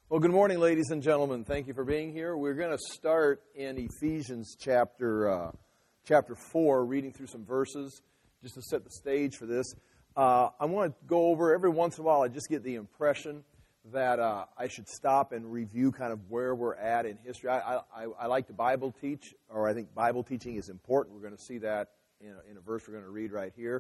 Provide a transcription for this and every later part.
Well, good morning, ladies and gentlemen. Thank you for being here. We're going to start in Ephesians chapter 4, reading through some verses just to set the stage for this. I want to go over, every once in a while, I just get the impression that I should stop and review kind of where we're at in history. I like to Bible teach, or I think Bible teaching is important. We're going to see that in a verse we're going to read right here.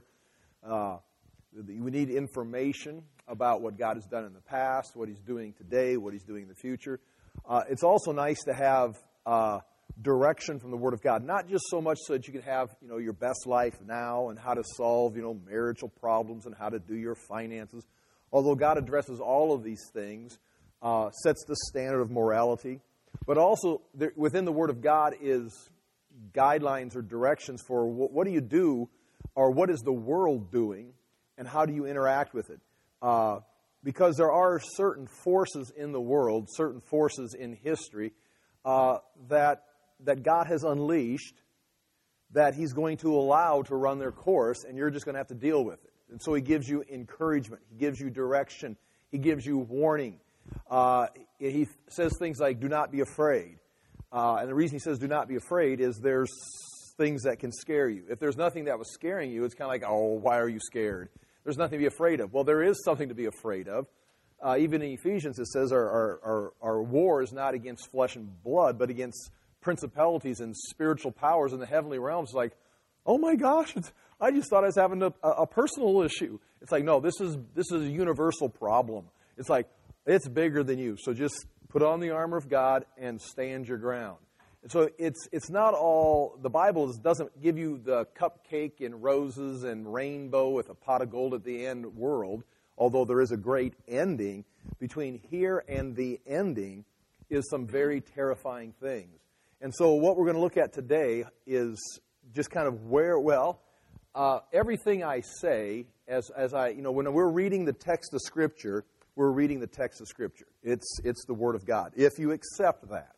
We need information about what God has done in the past, what He's doing today, what He's doing in the future. It's also nice to have direction from the Word of God, not just so much so that you can have, your best life now and how to solve, marital problems and how to do your finances. Although God addresses all of these things, sets the standard of morality. But also within the Word of God is guidelines or directions for what do you do, or what is the world doing, and how do you interact with it? Because there are certain forces in the world, certain forces in history that God has unleashed, that He's going to allow to run their course, and you're just going to have to deal with it. And so He gives you encouragement. He gives you direction. He gives you warning. He says things like, do not be afraid. And the reason He says do not be afraid is there's things that can scare you. If there's nothing that was scaring you, it's kind of like, oh, why are you scared? There's nothing to be afraid of. Well, there is something to be afraid of. Even in Ephesians, it says our war is not against flesh and blood, but against principalities and spiritual powers in the heavenly realms. It's like, oh my gosh, I just thought I was having a personal issue. It's like, no, this is a universal problem. It's like, it's bigger than you. So just put on the armor of God and stand your ground. And so it's not all, the Bible doesn't give you the cupcake and roses and rainbow with a pot of gold at the end world, although there is a great ending. Between here and the ending is some very terrifying things. And so what we're going to look at today is just kind of everything I say, as I, when we're reading the text of Scripture, we're reading the text of Scripture. It's the Word of God. If you accept that.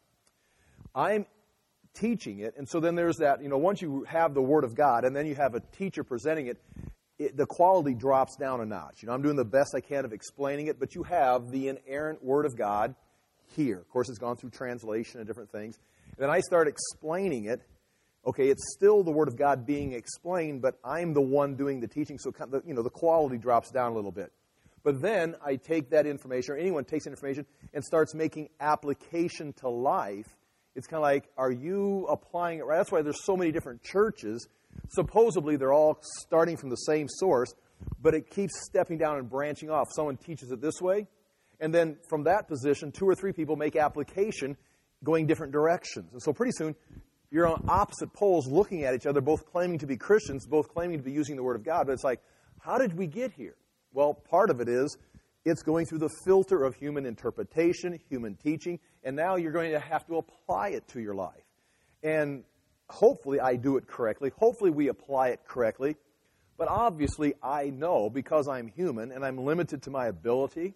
I'm teaching it, and so then there's that, once you have the Word of God, and then you have a teacher presenting it, the quality drops down a notch. I'm doing the best I can of explaining it, but you have the inerrant Word of God here. Of course, it's gone through translation and different things. And then I start explaining it. Okay, it's still the Word of God being explained, but I'm the one doing the teaching, so the quality drops down a little bit. But then I take that information, or anyone takes that information, and starts making application to life. It's kind of like, are you applying it right? That's why there's so many different churches. Supposedly, they're all starting from the same source, but it keeps stepping down and branching off. Someone teaches it this way, and then from that position, 2 or 3 people make application going different directions. And so pretty soon, you're on opposite poles looking at each other, both claiming to be Christians, both claiming to be using the Word of God. But it's like, how did we get here? Well, part of it is it's going through the filter of human interpretation, human teaching, and now you're going to have to apply it to your life. And hopefully I do it correctly. Hopefully we apply it correctly. But obviously I know, because I'm human and I'm limited to my ability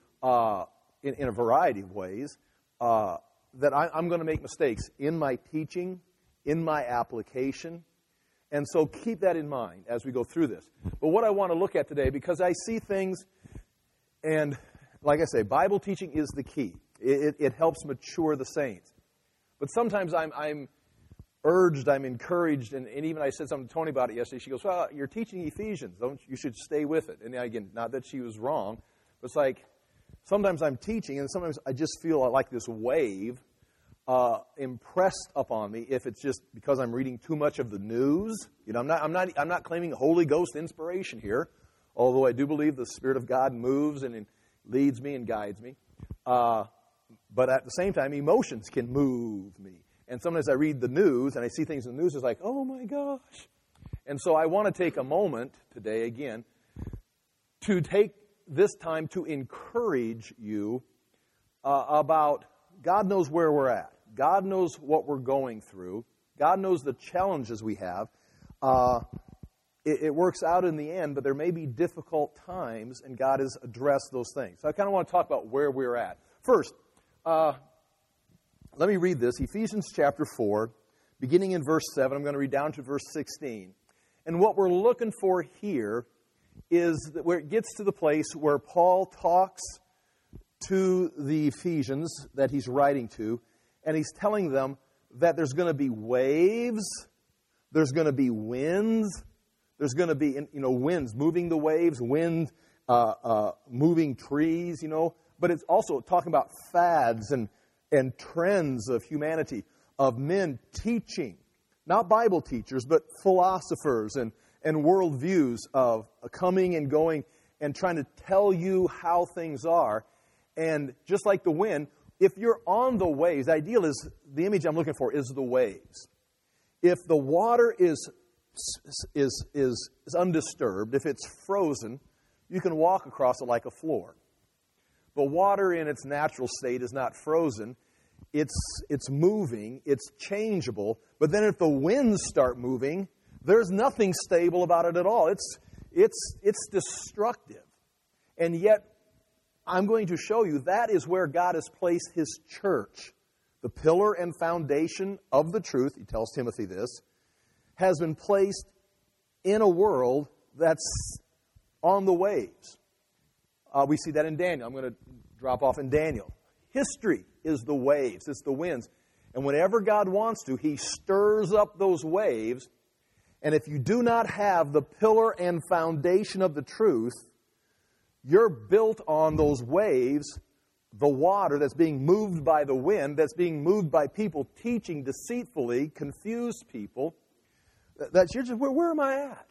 in a variety of ways, that I'm going to make mistakes in my teaching, in my application. And so keep that in mind as we go through this. But what I want to look at today, because I see things, and like I say, Bible teaching is the key. It helps mature the saints. But sometimes I'm urged, I'm encouraged, and even I said something to Tony about it yesterday. She goes, well, you're teaching Ephesians. You should stay with it. And again, not that she was wrong, but it's like, sometimes I'm teaching, and sometimes I just feel like this wave impressed upon me. If it's just because I'm reading too much of the news, I'm not claiming Holy Ghost inspiration here, although I do believe the Spirit of God moves and leads me and guides me. But at the same time, emotions can move me, and sometimes I read the news and I see things in the news. It's like, oh my gosh! And so I want to take a moment today again to take this time to encourage you about God knows where we're at. God knows what we're going through. God knows the challenges we have. It works out in the end, but there may be difficult times, and God has addressed those things. So I kind of want to talk about where we're at. First, let me read this. Ephesians chapter 4, beginning in verse 7. I'm going to read down to verse 16. And what we're looking for here is that where it gets to the place where Paul talks to the Ephesians that he's writing to, and he's telling them that there's going to be waves, there's going to be winds, there's going to be, winds moving the waves, wind moving trees, But it's also talking about fads and trends of humanity, of men teaching, not Bible teachers, but philosophers and worldviews of coming and going and trying to tell you how things are. And just like the wind, if you're on the waves, the image I'm looking for is the waves. If the water is undisturbed, if it's frozen, you can walk across it like a floor. But water in its natural state is not frozen. It's moving, it's changeable. But then if the winds start moving, there's nothing stable about it at all. It's destructive. And yet, I'm going to show you that is where God has placed His church. The pillar and foundation of the truth, he tells Timothy this, has been placed in a world that's on the waves. We see that in Daniel. I'm going to drop off in Daniel. History is the waves. It's the winds. And whenever God wants to, He stirs up those waves. And if you do not have the pillar and foundation of the truth, you're built on those waves, the water that's being moved by the wind, that's being moved by people teaching deceitfully, confused people. That's you're just, where am I at?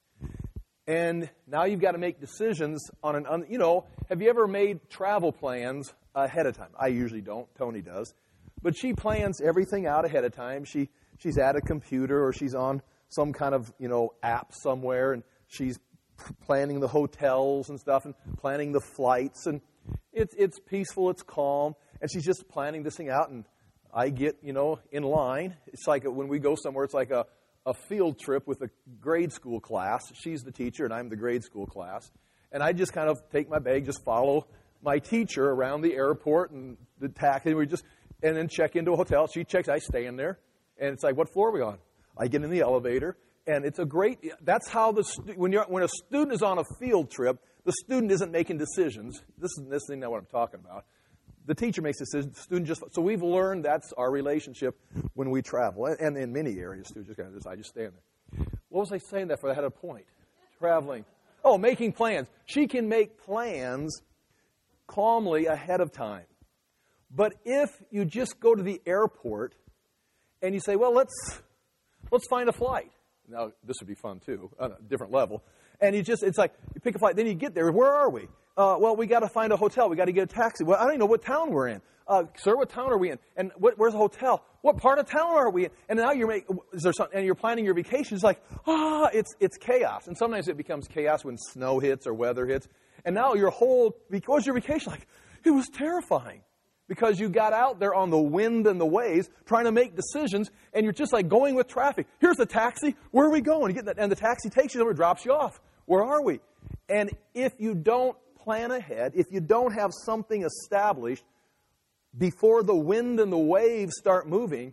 And now you've got to make decisions on have you ever made travel plans ahead of time? I usually don't. Tony does. But she plans everything out ahead of time. She's at a computer or she's on some kind of, app somewhere, and she's planning the hotels and stuff and planning the flights, and it's peaceful, it's calm, and she's just planning this thing out, and I get, in line. It's like when we go somewhere, it's like a field trip with a grade school class. She's the teacher, and I'm the grade school class. And I just kind of take my bag, just follow my teacher around the airport and the taxi, and then check into a hotel. She checks, I stay in there, and it's like, what floor are we on? I get in the elevator, and it's that's how when a student is on a field trip, the student isn't making decisions. This is not what I'm talking about. The teacher makes decisions. The student so we've learned that's our relationship when we travel, and in many areas too. I just stand there. What was I saying that for? I had a point. Traveling. Oh, making plans. She can make plans calmly ahead of time. But if you just go to the airport and you say, well, let's find a flight. Now, this would be fun, too, on a different level. And it's like, you pick a flight, then you get there. Where are we? Well, we got to find a hotel. We got to get a taxi. Well, I don't even know what town we're in. Sir, what town are we in? And where's the hotel? What part of town are we in? And now you're planning your vacation. It's like, it's chaos. And sometimes it becomes chaos when snow hits or weather hits. And now because your vacation, it was terrifying. Because you got out there on the wind and the waves trying to make decisions, and you're just like going with traffic. Here's the taxi. Where are we going? And the taxi takes you somewhere, drops you off. Where are we? And if you don't plan ahead, if you don't have something established before the wind and the waves start moving,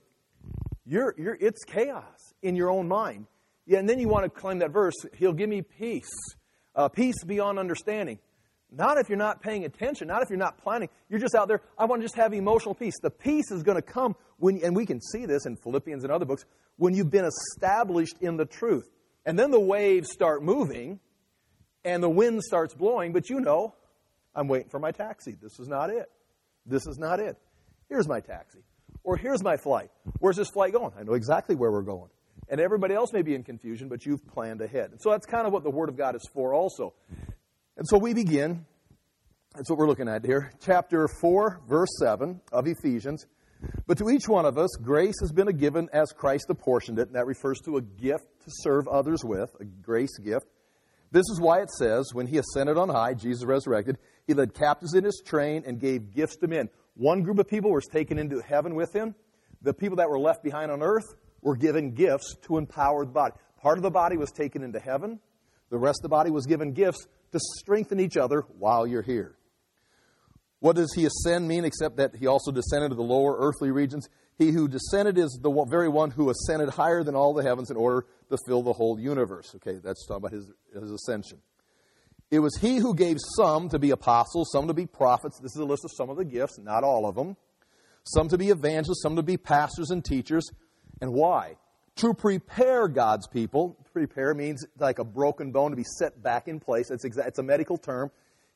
it's chaos in your own mind. Yeah, and then you want to claim that verse, He'll give me peace, peace beyond understanding. Not if you're not paying attention, not if you're not planning. You're just out there, I want to just have emotional peace. The peace is going to come and we can see this in Philippians and other books, when you've been established in the truth. And then the waves start moving and the wind starts blowing, but I'm waiting for my taxi. This is not it. This is not it. Here's my taxi. Or here's my flight. Where's this flight going? I know exactly where we're going. And everybody else may be in confusion, but you've planned ahead. And so that's kind of what the Word of God is for also. And so we begin, that's what we're looking at here, chapter 4, verse 7 of Ephesians. But to each one of us, grace has been given as Christ apportioned it. And that refers to a gift to serve others with, a grace gift. This is why it says, when He ascended on high, Jesus resurrected, He led captives in His train and gave gifts to men. One group of people was taken into heaven with Him. The people that were left behind on earth were given gifts to empower the body. Part of the body was taken into heaven. The rest of the body was given gifts to strengthen each other while you're here. What does He ascend mean except that He also descended to the lower earthly regions? He who descended is the very one who ascended higher than all the heavens in order to fill the whole universe. Okay, that's talking about His ascension. It was he who gave some to be apostles, some to be prophets. This is a list of some of the gifts, not all of them. Some to be evangelists, some to be pastors and teachers. And why? To prepare God's people. Prepare means like a broken bone to be set back in place. It's a medical term.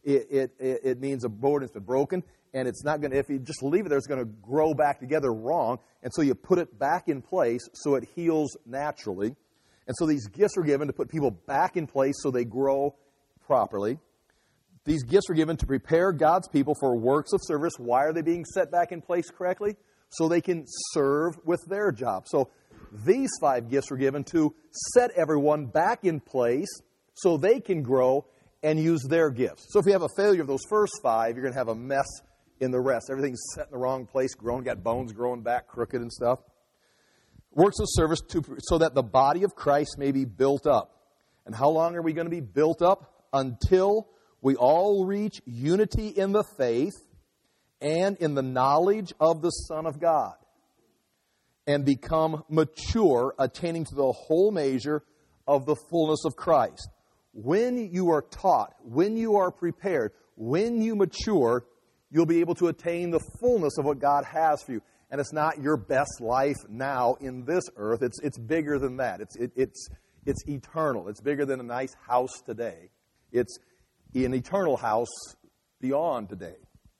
It means a bone that's been broken, and it's not going to, if you just leave it there, it's going to grow back together wrong. And so you put it back in place so it heals naturally. And so these gifts are given to put people back in place so they grow properly. These gifts are given to prepare God's people for works of service. Why are they being set back in place correctly? So they can serve with their job. So these 5 gifts were given to set everyone back in place so they can grow and use their gifts. So if you have a failure of those first 5, you're going to have a mess in the rest. Everything's set in the wrong place, got bones growing back crooked and stuff. Works of service so that the body of Christ may be built up. And how long are we going to be built up? Until we all reach unity in the faith and in the knowledge of the Son of God, and become mature, attaining to the whole measure of the fullness of Christ. When you are taught, when you are prepared, when you mature, you'll be able to attain the fullness of what God has for you. And it's not your best life now in this earth. It's bigger than that. It's eternal. It's bigger than a nice house today. It's an eternal house beyond today.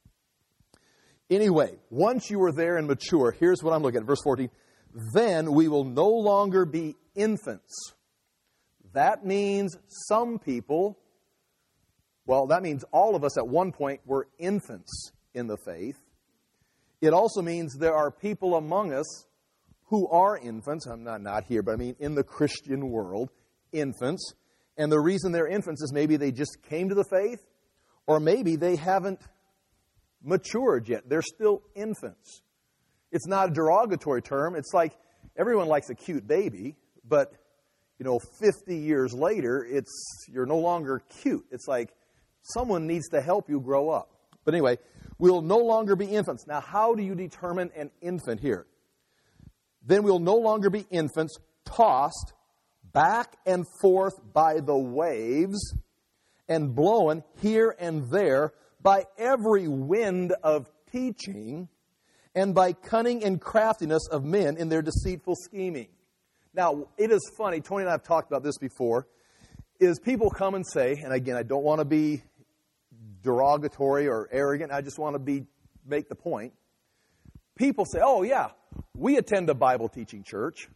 Anyway, once you are there and mature, here's what I'm looking at, verse 14. Then we will no longer be infants. That means some people, that means all of us at one point were infants in the faith. It also means there are people among us who are infants. I'm not here, but I mean in the Christian world, infants. And the reason they're infants is maybe they just came to the faith, or maybe they haven't matured yet. They're still infants. It's not a derogatory term. It's like everyone likes a cute baby, but 50 years later, you're no longer cute. It's like someone needs to help you grow up. But anyway, we'll no longer be infants. Now, how do you determine an infant here? Then we'll no longer be infants, tossed back and forth by the waves and blown here and there by every wind of teaching and by cunning and craftiness of men in their deceitful scheming. Now, it is funny, Tony and I have talked about this before, is people come and say, and again, I don't want to be derogatory or arrogant, I just want to make the point. People say, oh yeah, we attend a Bible teaching church,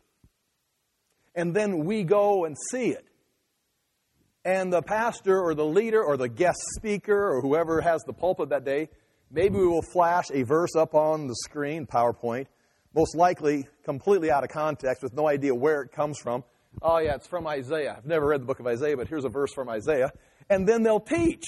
and then we go and see it. And the pastor or the leader or the guest speaker or whoever has the pulpit that day, maybe we will flash a verse up on the screen, PowerPoint, most likely completely out of context with no idea where it comes from. Oh yeah, it's from Isaiah. I've never read the book of Isaiah, but here's a verse from Isaiah. And then they'll teach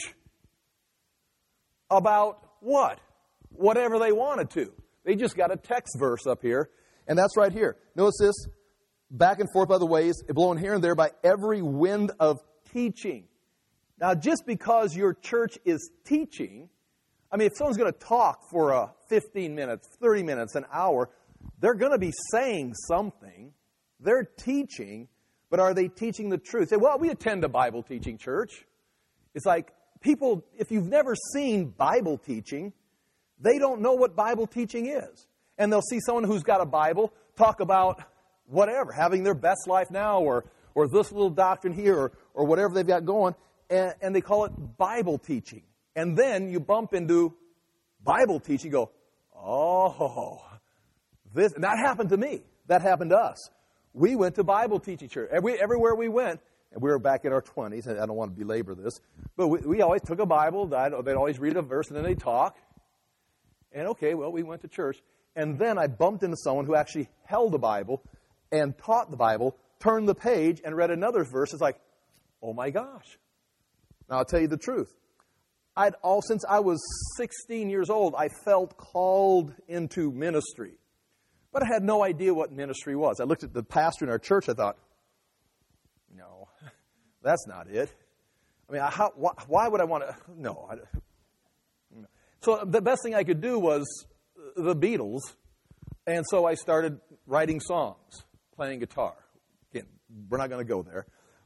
about what? Whatever they wanted to. They just got a text verse up here, and that's right here. Notice this, back and forth by the waves, blown here and there by every wind of teaching. Now, just because your church is teaching, if someone's going to talk for 15 minutes, 30 minutes, an hour, they're going to be saying something. They're teaching, but are they teaching the truth? Say, well, we attend a Bible teaching church. It's like people, if you've never seen Bible teaching, they don't know what Bible teaching is. And they'll see someone who's got a Bible talk about whatever, having their best life now, or this little doctrine here, or whatever they've got going, and they call it Bible teaching. And then you bump into Bible teaching, you go, oh, this, and that happened to me. That happened to us. We went to Bible teaching church. Everywhere we went, and we were back in our 20s, and I don't want to belabor this, but we always took a Bible, they'd always read a verse, and then they'd talk. And okay, well, we went to church. And then I bumped into someone who actually held the Bible and taught the Bible, turned the page, and read another verse. It's like, oh my gosh. Now, I'll tell you the truth. Since I was 16 years old, I felt called into ministry. But I had no idea what ministry was. I looked at the pastor in our church, I thought, no, that's not it. Why would I want to? No. So the best thing I could do was the Beatles, and so I started writing songs, playing guitar. Again, we're not going to go there.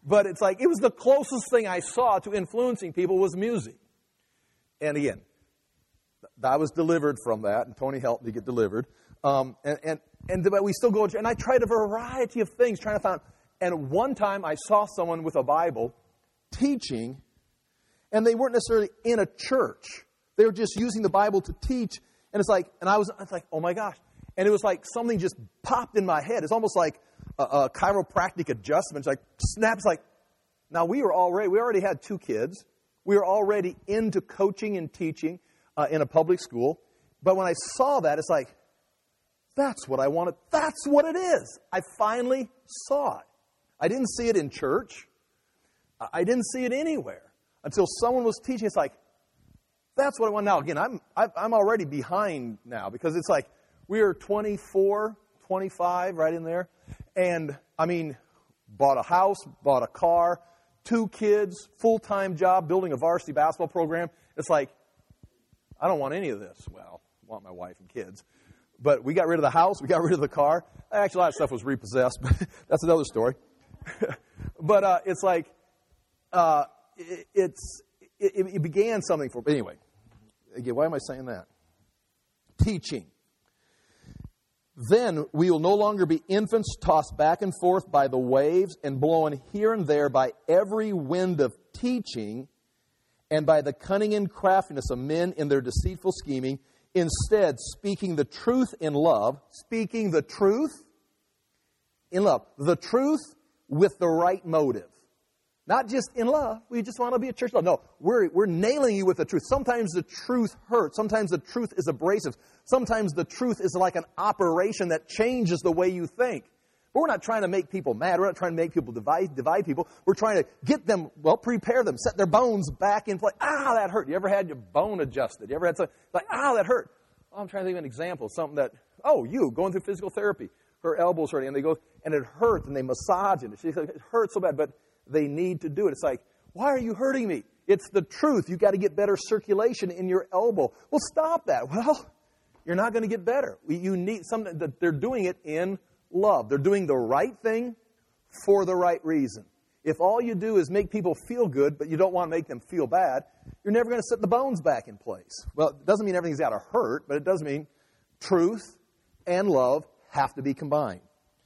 But it's like, it was the closest thing I saw to influencing people was music. And again, I was delivered from that, and Tony helped me get delivered. But we still go, and I tried a variety of things, trying to find. And one time I saw someone with a Bible teaching, and they weren't necessarily in a church. They were just using the Bible to teach. And it's like, I was like, oh my gosh. And it was like something just popped in my head. It's almost like a chiropractic adjustment. It's like, snaps like, now we already had 2 kids. We were already into coaching and teaching in a public school. But when I saw that, it's like, that's what I wanted. That's what it is. I finally saw it. I didn't see it in church. I didn't see it anywhere until someone was teaching. It's like, that's what I want. Now, again, I'm already behind now because it's like we were 24, 25, right in there. And, I mean, bought a house, bought a car, 2 kids, full-time job, building a varsity basketball program. It's like, I don't want any of this. Well, I want my wife and kids. But we got rid of the house. We got rid of the car. Actually, a lot of stuff was repossessed, but that's another story. But it's like, it began something for me. Anyway, again, why am I saying that? Teaching. Then we will no longer be infants tossed back and forth by the waves and blown here and there by every wind of teaching and by the cunning and craftiness of men in their deceitful scheming. Instead, speaking the truth in love, speaking the truth in love, the truth with the right motive. Not just in love. We just want to be a church love. No, we're nailing you with the truth. Sometimes the truth hurts. Sometimes the truth is abrasive. Sometimes the truth is like an operation that changes the way you think. But we're not trying to make people mad. We're not trying to make people divide people. We're trying to get them, prepare them, set their bones back in place. That hurt. You ever had your bone adjusted? You ever had something like, that hurt? Oh, I'm trying to think of an example. Something that, you going through physical therapy. Her elbow's hurting, and they go, and it hurts, and they massage it. She's like, it hurts so bad, but they need to do it. It's like, why are you hurting me? It's the truth. You've got to get better circulation in your elbow. Well, stop that. Well, you're not going to get better. You need something that they're doing it in love. They're doing the right thing for the right reason. If all you do is make people feel good, but you don't want to make them feel bad, you're never going to set the bones back in place. Well, it doesn't mean everything's got to hurt, but it does mean truth and love have to be combined.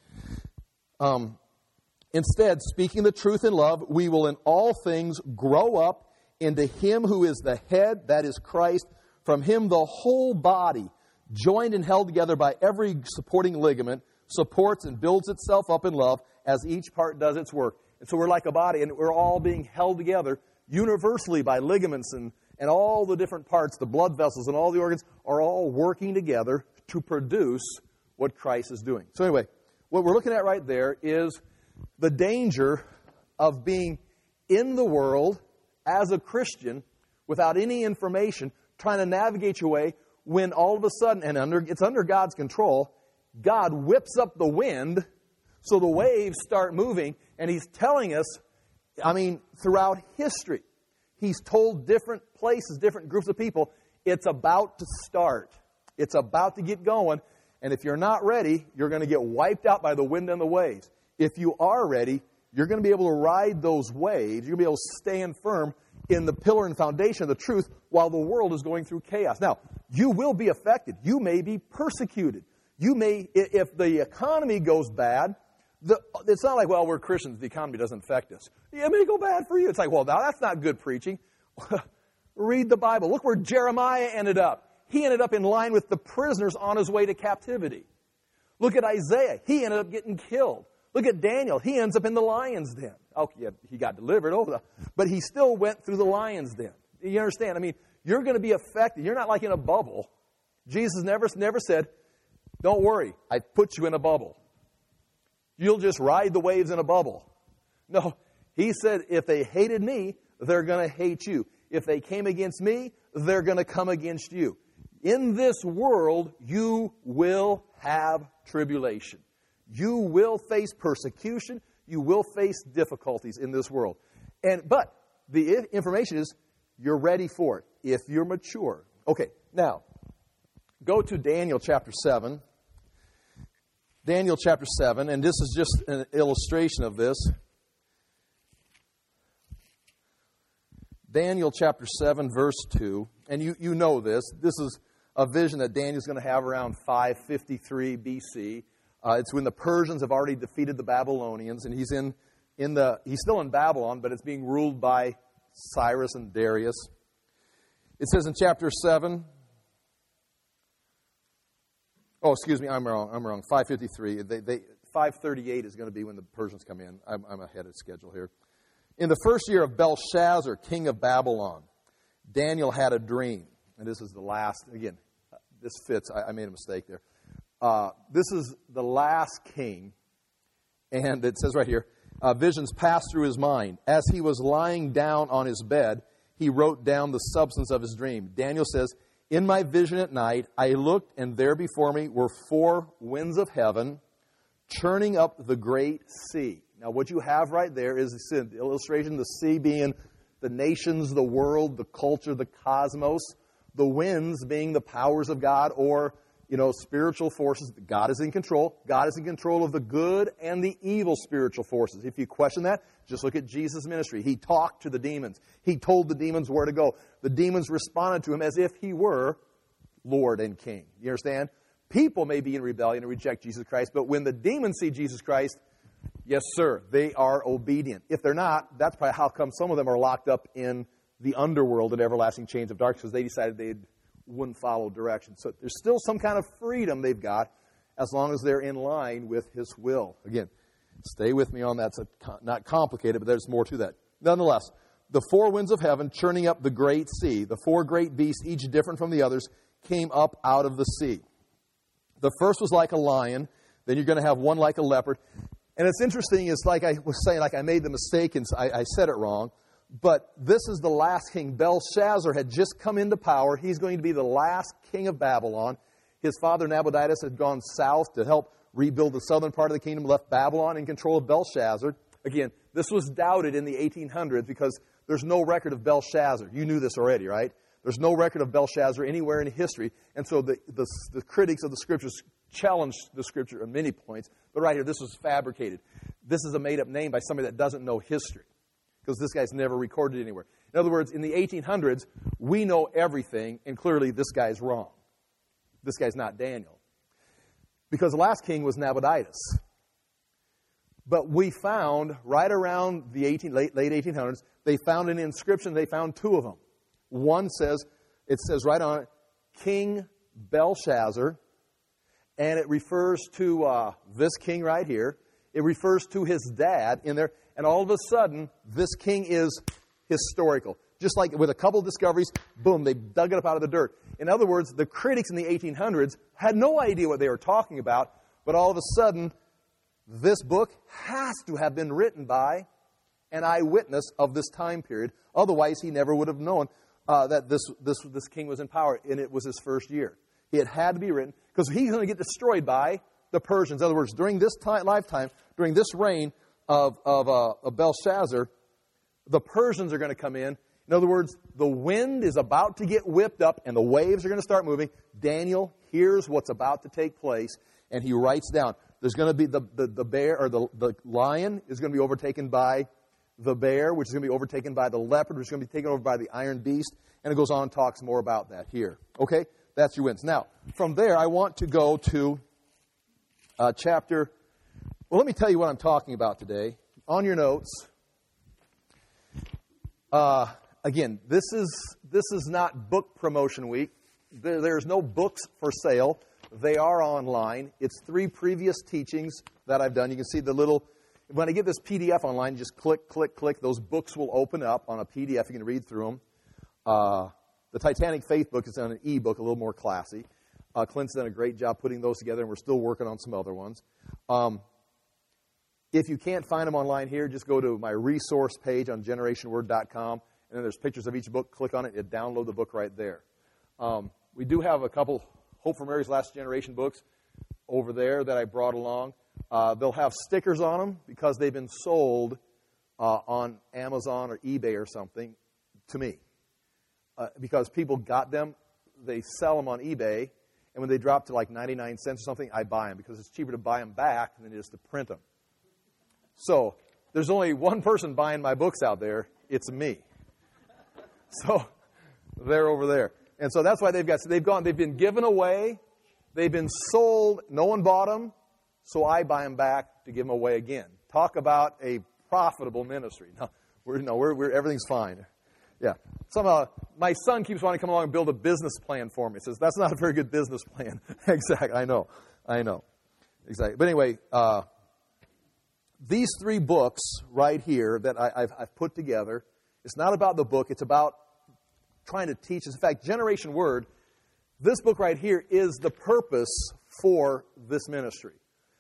Instead, speaking the truth in love, we will in all things grow up into Him who is the head, that is Christ. From Him the whole body, joined and held together by every supporting ligament, supports and builds itself up in love as each part does its work. And so we're like a body, and we're all being held together universally by ligaments and all the different parts, the blood vessels and all the organs are all working together to produce what Christ is doing. So anyway, what we're looking at right there is the danger of being in the world as a Christian without any information, trying to navigate your way when all of a sudden, and it's under God's control, God whips up the wind so the waves start moving, and He's telling us, throughout history, He's told different places, different groups of people, it's about to start. It's about to get going, and if you're not ready, you're going to get wiped out by the wind and the waves. If you are ready, you're going to be able to ride those waves. You're going to be able to stand firm in the pillar and foundation of the truth while the world is going through chaos. Now, you will be affected. You may be persecuted. You may, if the economy goes bad, it's not like, well, we're Christians, the economy doesn't affect us. It may go bad for you. It's like, well, now that's not good preaching. Read the Bible. Look where Jeremiah ended up. He ended up in line with the prisoners on his way to captivity. Look at Isaiah. He ended up getting killed. Look at Daniel. He ends up in the lion's den. Oh, yeah, he got delivered but he still went through the lion's den. You understand? You're going to be affected. You're not like in a bubble. Jesus never said, don't worry, I put you in a bubble. You'll just ride the waves in a bubble. No, He said, if they hated me, they're going to hate you. If they came against me, they're going to come against you. In this world, you will have tribulation. You will face persecution. You will face difficulties in this world. But the information is you're ready for it if you're mature. Okay, now, go to Daniel chapter 7. Daniel chapter 7, and this is just an illustration of this. Daniel chapter 7, verse 2. And you know this. This is a vision that Daniel's going to have around 553 BC. It's when the Persians have already defeated the Babylonians, and he's still in Babylon, but it's being ruled by Cyrus and Darius. It says in chapter 7, oh, excuse me, I'm wrong. 553. 538 is going to be when the Persians come in. I'm ahead of schedule here. In the first year of Belshazzar, king of Babylon, Daniel had a dream. And this is the last, again, this fits. I made a mistake there. This is the last king. And it says right here, visions passed through his mind. As he was lying down on his bed, he wrote down the substance of his dream. Daniel says, in my vision at night, I looked, and there before me were 4 winds of heaven, churning up the great sea. Now, what you have right there is the illustration, the sea being the nations, the world, the culture, the cosmos, the winds being the powers of God, or, spiritual forces. God is in control. God is in control of the good and the evil spiritual forces. If you question that, just look at Jesus' ministry. He talked to the demons. He told the demons where to go. The demons responded to him as if he were Lord and King. You understand? People may be in rebellion and reject Jesus Christ, but when the demons see Jesus Christ, yes, sir, they are obedient. If they're not, that's probably how come some of them are locked up in the underworld and everlasting chains of darkness, because they decided they wouldn't follow direction. So there's still some kind of freedom they've got as long as they're in line with His will. Again, stay with me on that. It's not complicated, but there's more to that. Nonetheless, the 4 winds of heaven churning up the great sea, the 4 great beasts, each different from the others, came up out of the sea. The first was like a lion. Then you're going to have one like a leopard. And it's interesting, it's like I was saying, like I made the mistake and I said it wrong. But this is the last king. Belshazzar had just come into power. He's going to be the last king of Babylon. His father Nabonidus had gone south to help rebuild the southern part of the kingdom, left Babylon in control of Belshazzar. Again, this was doubted in the 1800s because there's no record of Belshazzar. You knew this already, right? There's no record of Belshazzar anywhere in history. And so the critics of the Scriptures challenged the Scripture at many points. But right here, this was fabricated. This is a made-up name by somebody that doesn't know history, because this guy's never recorded anywhere. In other words, in the 1800s, we know everything, and clearly this guy's wrong. This guy's not Daniel. Because the last king was Nabonidus. But we found, right around the late 1800s, they found an inscription. They found 2 of them. One says, it says right on it, King Belshazzar, and it refers to this king right here. It refers to his dad in there, and all of a sudden, this king is historical. Just like with a couple of discoveries, boom, they dug it up out of the dirt. In other words, the critics in the 1800s had no idea what they were talking about, but all of a sudden, this book has to have been written by an eyewitness of this time period. Otherwise, he never would have known that this king was in power, and it was his first year. It had to be written, because he's going to get destroyed by the Persians. In other words, during this lifetime, during this reign of Belshazzar, the Persians are going to come in. In other words, the wind is about to get whipped up, and the waves are going to start moving. Daniel hears what's about to take place, and he writes down. There's going to be the bear, or the lion is going to be overtaken by the bear, which is going to be overtaken by the leopard, which is going to be taken over by the iron beast. And it goes on and talks more about that here. Okay? That's your winds. Now, from there, I want to go to chapter... Well, let me tell you what I'm talking about today. On your notes, again, this is not book promotion week. There's no books for sale. They are online. It's 3 previous teachings that I've done. You can see the little... When I get this PDF online, just click, click, click. Those books will open up on a PDF. You can read through them. The Titanic Faith book is on an e-book, a little more classy. Clint's done a great job putting those together, and we're still working on some other ones. If you can't find them online here, just go to my resource page on generationword.com, and then there's pictures of each book. Click on it. It'll download the book right there. We do have a couple Hope for Mary's Last Generation books over there that I brought along. They'll have stickers on them because they've been sold on Amazon or eBay or something to me. Because people got them, they sell them on eBay, and when they drop to like 99 cents or something, I buy them because it's cheaper to buy them back than it is to print them. So there's only one person buying my books out there. It's me. So they're over there. And so that's why they've been given away. They've been sold. No one bought them. So I buy them back to give them away again. Talk about a profitable ministry. No, everything's fine. Yeah. Somehow, my son keeps wanting to come along and build a business plan for me. He says, that's not a very good business plan. Exactly. I know. Exactly. But anyway, these 3 books right here that I've put together, it's not about the book. It's about trying to teach. In fact, Generation Word, this book right here is the purpose for this ministry.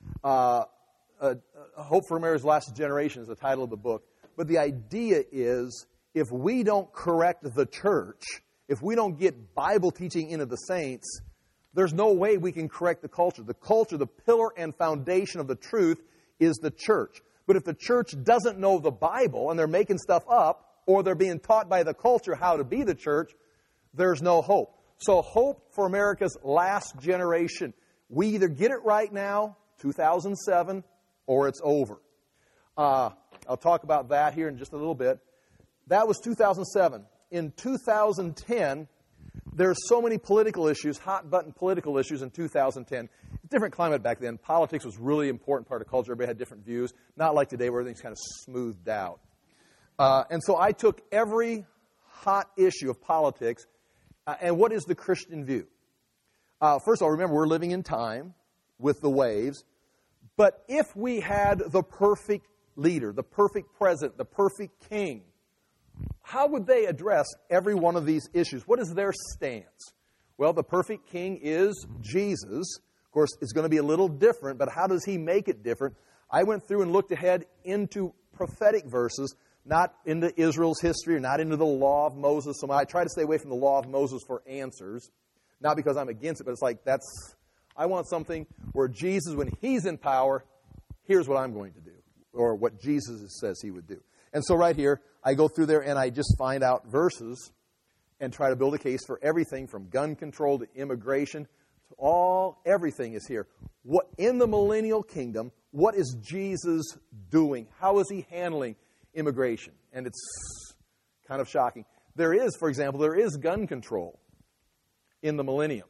Hope for America's Last Generation is the title of the book. But the idea is, if we don't correct the church, if we don't get Bible teaching into the saints, there's no way we can correct the culture. The culture, the pillar and foundation of the truth, is the church. But if the church doesn't know the Bible and they're making stuff up, or they're being taught by the culture how to be the church, there's no hope. So Hope for America's Last Generation. We either get it right now, 2007, or it's over. I'll talk about that here in just a little bit. That was 2007. In 2010, there's so many political issues, hot-button political issues in 2010. Different climate back then. Politics was really important part of culture. Everybody had different views. Not like today where everything's kind of smoothed out. And so I took every hot issue of politics, and what is the Christian view? First of all, remember, we're living in time with the waves. But if we had the perfect leader, the perfect president, the perfect king, how would they address every one of these issues? What is their stance? Well, the perfect king is Jesus. Of course, it's going to be a little different, but how does he make it different? I went through and looked ahead into prophetic verses, not into Israel's history or not into the law of Moses. So I try to stay away from the law of Moses for answers. Not because I'm against it, but it's like I want something where Jesus, when he's in power, here's what I'm going to do, or what Jesus says he would do. And so right here, I go through there and I just find out verses and try to build a case for everything from gun control to immigration to everything is here. What in the millennial kingdom, what is Jesus doing? How is he handling immigration? And it's kind of shocking. There is gun control in the millennium,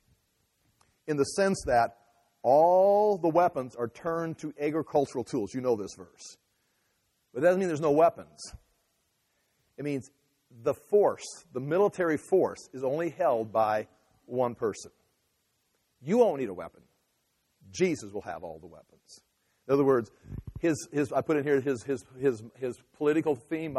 in the sense that all the weapons are turned to agricultural tools. You know this verse. But that doesn't mean there's no weapons. It means the military force, is only held by one person. You won't need a weapon. Jesus will have all the weapons. In other words, I put in here his political theme,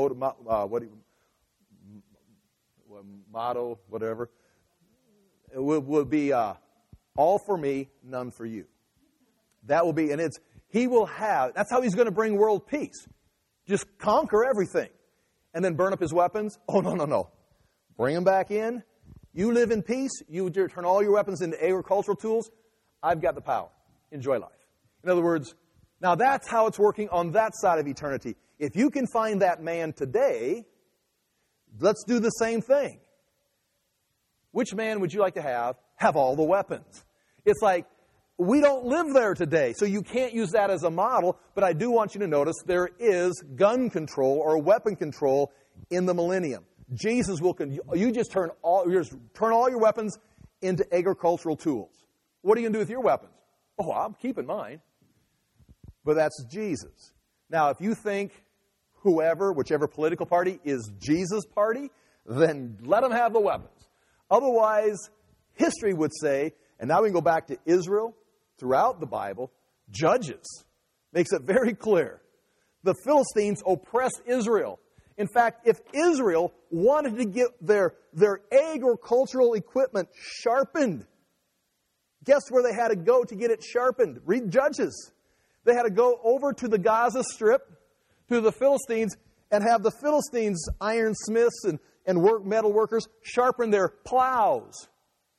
motto, whatever. It would be all for me, none for you. That will be, and he will have, that's how he's going to bring world peace. Just conquer everything. And then burn up his weapons? Oh, no. Bring them back in. You live in peace. You turn all your weapons into agricultural tools. I've got the power. Enjoy life. In other words, now that's how it's working on that side of eternity. If you can find that man today, let's do the same thing. Which man would you like to have all the weapons? It's like, we don't live there today, so you can't use that as a model, but I do want you to notice there is gun control or weapon control in the millennium. Jesus will, you just turn all your weapons into agricultural tools. What are you going to do with your weapons? Oh, I'm keeping mine. But that's Jesus. Now, if you think whichever political party is Jesus' party, then let them have the weapons. Otherwise, history would say, and now we can go back to Israel, throughout the Bible, Judges makes it very clear. The Philistines oppressed Israel. In fact, if Israel wanted to get their agricultural equipment sharpened, guess where they had to go to get it sharpened? Read Judges. They had to go over to the Gaza Strip, to the Philistines, and have the Philistines, ironsmiths and metal workers, sharpen their plows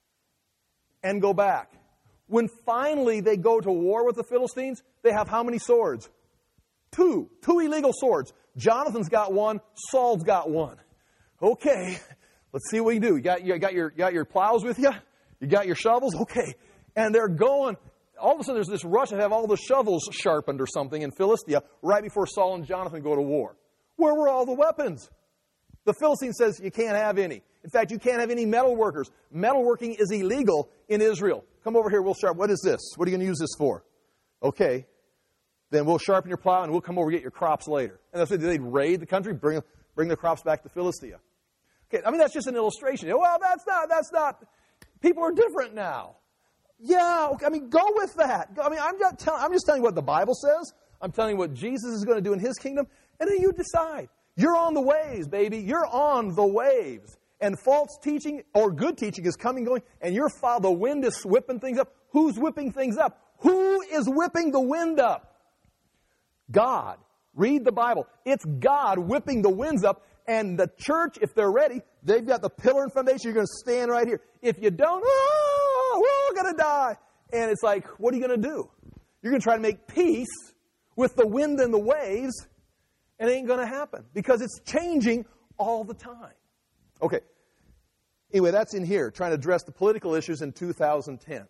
and go back. When finally they go to war with the Philistines, they have how many swords? Two illegal swords. Jonathan's got one, Saul's got one. Okay, let's see what you do. You got your plows with you? You got your shovels? Okay. And they're going, all of a sudden there's this rush to have all the shovels sharpened or something in Philistia right before Saul and Jonathan go to war. Where were all the weapons? The Philistine says you can't have any. In fact, you can't have any metal workers. Metalworking is illegal in Israel. Come over here, we'll sharpen. What is this? What are you going to use this for? Okay. Then we'll sharpen your plow and we'll come over and get your crops later. And that's what they'd raid the country, bring the crops back to Philistia. Okay, I mean, that's just an illustration. Well, that's not. People are different now. Yeah, okay, I mean, go with that. I mean, I'm just telling you what the Bible says. I'm telling you what Jesus is going to do in His kingdom. And then you decide. You're on the waves, baby. You're on the waves. And false teaching or good teaching is coming, going, and the wind is whipping things up. Who's whipping things up? Who is whipping the wind up? God. Read the Bible. It's God whipping the winds up. And the church, if they're ready, they've got the pillar and foundation. You're going to stand right here. If you don't, we're all going to die. And it's like, what are you going to do? You're going to try to make peace with the wind and the waves. And it ain't going to happen because it's changing all the time. Okay. Anyway, that's in here, trying to address the political issues in 2010.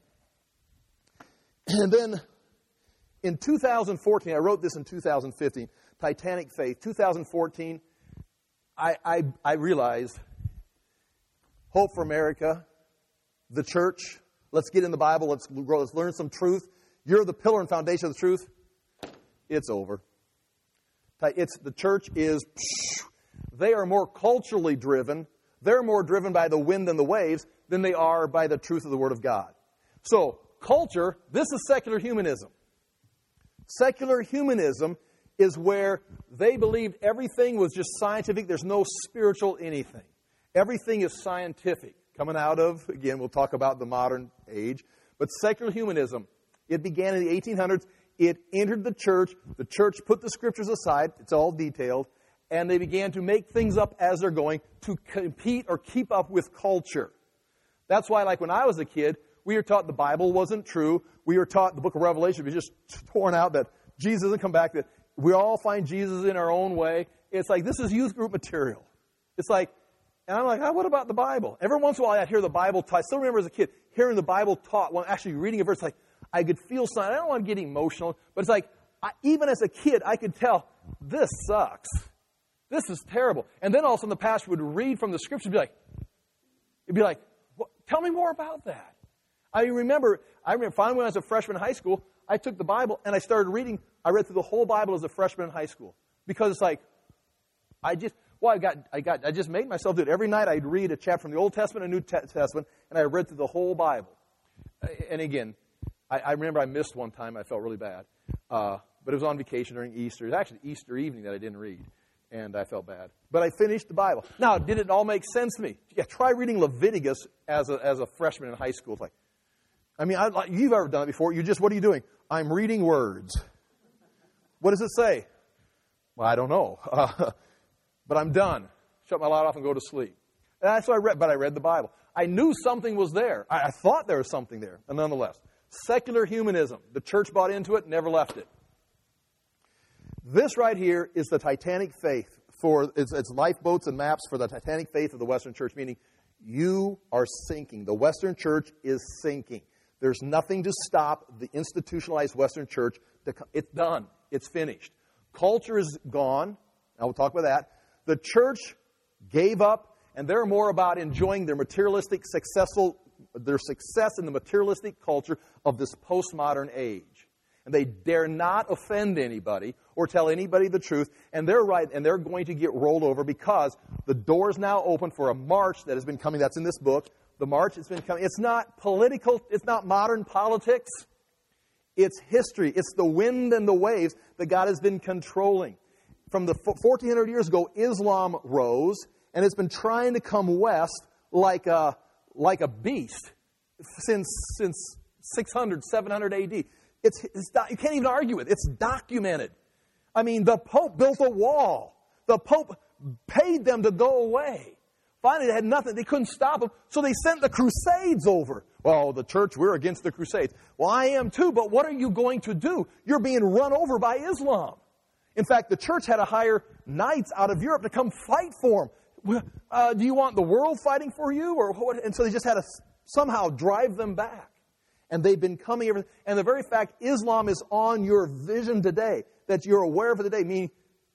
And then in 2014, I wrote this in 2015, Titanic Faith. 2014, I realized Hope for America, the church, let's get in the Bible, let's learn some truth. You're the pillar and foundation of the truth. It's over. The church is, they are more culturally driven. They're more driven by the wind and the waves than they are by the truth of the Word of God. So, culture, this is secular humanism. Secular humanism is where they believed everything was just scientific. There's no spiritual anything. Everything is scientific. Coming out of, again, we'll talk about the modern age. But secular humanism, it began in the 1800s. It entered the church. The church put the scriptures aside. It's all detailed. And they began to make things up as they're going to compete or keep up with culture. That's why, like when I was a kid, we were taught the Bible wasn't true. We were taught the book of Revelation was just torn out, that Jesus doesn't come back, that we all find Jesus in our own way. It's like, this is youth group material. It's like, and I'm like, what about the Bible? Every once in a while I'd hear the Bible taught. I still remember as a kid hearing the Bible taught, when actually reading a verse, like I could feel something. I don't want to get emotional, but it's like, even as a kid, I could tell, this sucks. This is terrible. And then all of a sudden the pastor would read from the scripture and it'd be like, tell me more about that. I remember finally when I was a freshman in high school, I took the Bible and I started reading. I read through the whole Bible as a freshman in high school. Because it's like, I just made myself do it. Every night I'd read a chapter from the Old Testament and New Testament, and I read through the whole Bible. And again, I remember I missed one time. I felt really bad. But it was on vacation during Easter. It was actually Easter evening that I didn't read. And I felt bad. But I finished the Bible. Now, did it all make sense to me? Yeah, try reading Leviticus as a freshman in high school. It's like, you've ever done it before. What are you doing? I'm reading words. What does it say? Well, I don't know. But I'm done. Shut my light off and go to sleep. And that's what I read. But I read the Bible. I knew something was there. I thought there was something there. And nonetheless, secular humanism. The church bought into it, never left it. This right here is the Titanic faith. It's lifeboats and maps for the Titanic faith of the Western church, meaning you are sinking. The Western church is sinking. There's nothing to stop the institutionalized Western church. It's done. It's finished. Culture is gone. Now we'll talk about that. The church gave up, and they're more about enjoying their success in the materialistic culture of this postmodern age. And they dare not offend anybody or tell anybody the truth. And they're right, and they're going to get rolled over because the door's now open for a march that has been coming. That's in this book. The march has been coming. It's not political. It's not modern politics. It's history. It's the wind and the waves that God has been controlling. From the 1,400 years ago, Islam rose, and it's been trying to come west like a beast since 600, 700 A.D. You can't even argue it. It's documented. I mean, the Pope built a wall. The Pope paid them to go away. Finally, they had nothing. They couldn't stop them, so they sent the Crusades over. Well, the church, we're against the Crusades. Well, I am too, but what are you going to do? You're being run over by Islam. In fact, the church had to hire knights out of Europe to come fight for them. Do you want the world fighting for you? Or what? And so they just had to somehow drive them back. And they've been coming and the very fact Islam is on your vision today, that you're aware of it today, meaning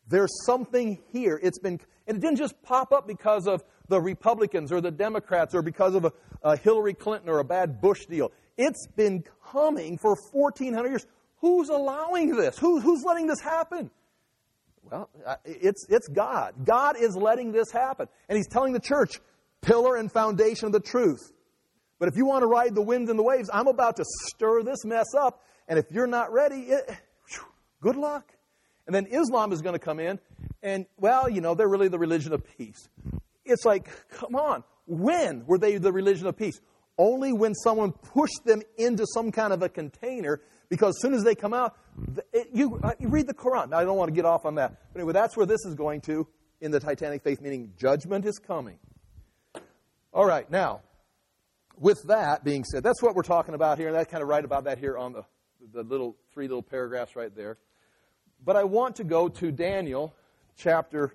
There's something here. And it didn't just pop up because of the Republicans or the Democrats or because of a Hillary Clinton or a bad Bush deal. It's been coming for 1,400 years. Who's allowing this? Who's letting this happen? Well, it's God. God is letting this happen. And He's telling the church, pillar and foundation of the truth. But if you want to ride the winds and the waves, I'm about to stir this mess up. And if you're not ready, good luck. And then Islam is going to come in. And, well, they're really the religion of peace. It's like, come on. When were they the religion of peace? Only when someone pushed them into some kind of a container, because as soon as they come out, you read the Quran. Now, I don't want to get off on that. But anyway, that's where this is going to in the Titanic faith, meaning judgment is coming. All right, now, with that being said, that's what we're talking about here, and I kind of write about that here on the three little paragraphs right there. But I want to go to Daniel chapter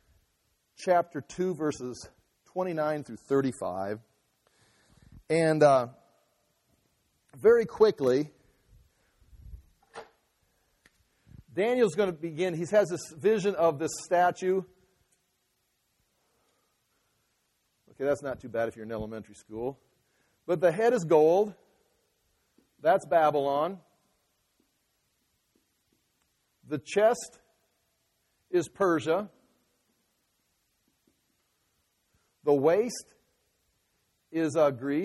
2, verses 29 through 35. And very quickly, Daniel's going to begin. He has this vision of this statue. Okay, that's not too bad if you're in elementary school. But the head is gold. That's Babylon. The chest is Persia. The waist is Greece.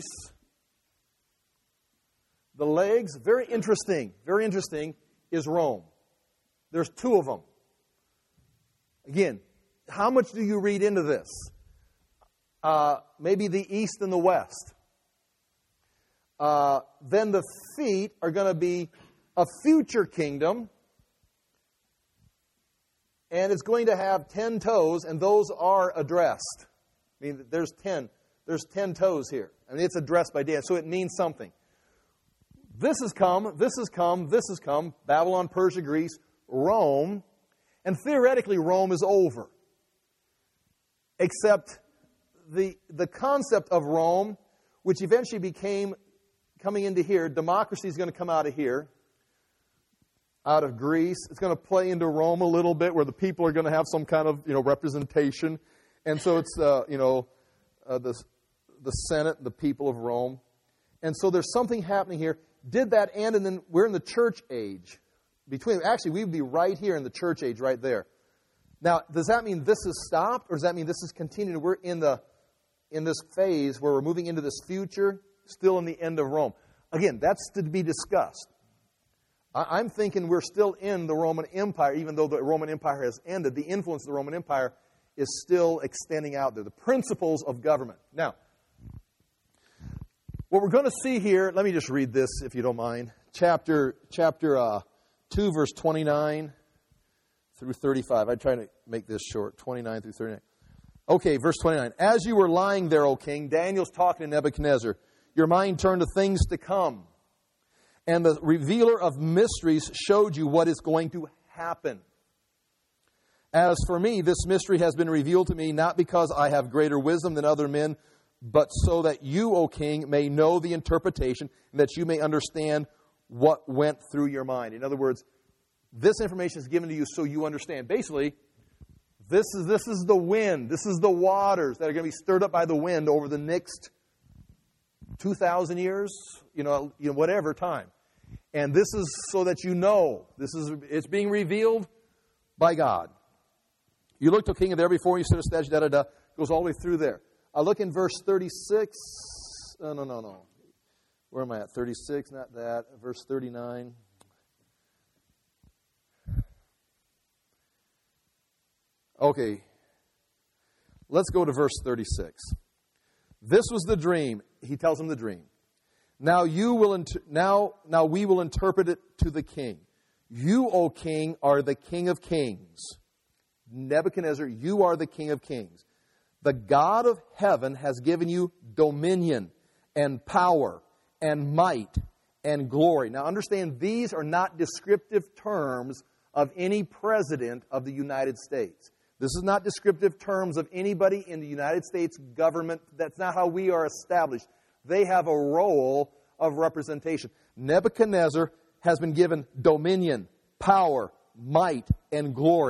The legs, very interesting, is Rome. There's two of them. Again, how much do you read into this? Maybe the east and the west. Then the feet are going to be a future kingdom. And it's going to have 10 toes, and those are addressed. I mean, there's 10 toes here. I mean, it's addressed by Dan, so it means something. This has come, Babylon, Persia, Greece, Rome, and theoretically Rome is over. Except the concept of Rome, which eventually became, coming into here, democracy is going to come out of here, out of Greece. It's going to play into Rome a little bit, where the people are going to have some kind of representation. And so it's the Senate, the people of Rome. And so there's something happening here. Did that end? And then we're in the church age. Actually, we'd be right here in the church age, right there. Now, does that mean this is stopped, or does that mean this is continuing? We're in this phase where we're moving into this future, still in the end of Rome. Again, that's to be discussed. I'm thinking we're still in the Roman Empire, even though the Roman Empire has ended. The influence of the Roman Empire is still extending out there. The principles of government. Now, what we're going to see here, let me just read this, if you don't mind. Chapter 2, verse 29 through 35. I try to make this short, 29 through 39. Okay, verse 29. As you were lying there, O king, Daniel's talking to Nebuchadnezzar, your mind turned to things to come. And the revealer of mysteries showed you what is going to happen. As for me, this mystery has been revealed to me, not because I have greater wisdom than other men, but so that you, O king, may know the interpretation, and that you may understand what went through your mind. In other words, this information is given to you so you understand. Basically, this is the wind. This is the waters that are going to be stirred up by the wind over the next 2,000 years, whatever time. And this is so that you know. It's being revealed by God. You looked, O king, and there before you stood a statue, da-da-da. Goes all the way through there. I look in verse 36. No. Where am I at? 36, not that. Verse 39. Okay. Let's go to verse 36. This was the dream. He tells him the dream. Now we will interpret it to the king. You, O king, are the king of kings. Nebuchadnezzar, you are the king of kings. The God of heaven has given you dominion and power and might and glory. Now understand, these are not descriptive terms of any president of the United States. This is not descriptive terms of anybody in the United States government. That's not how we are established. They have a role of representation. Nebuchadnezzar has been given dominion, power, might, and glory.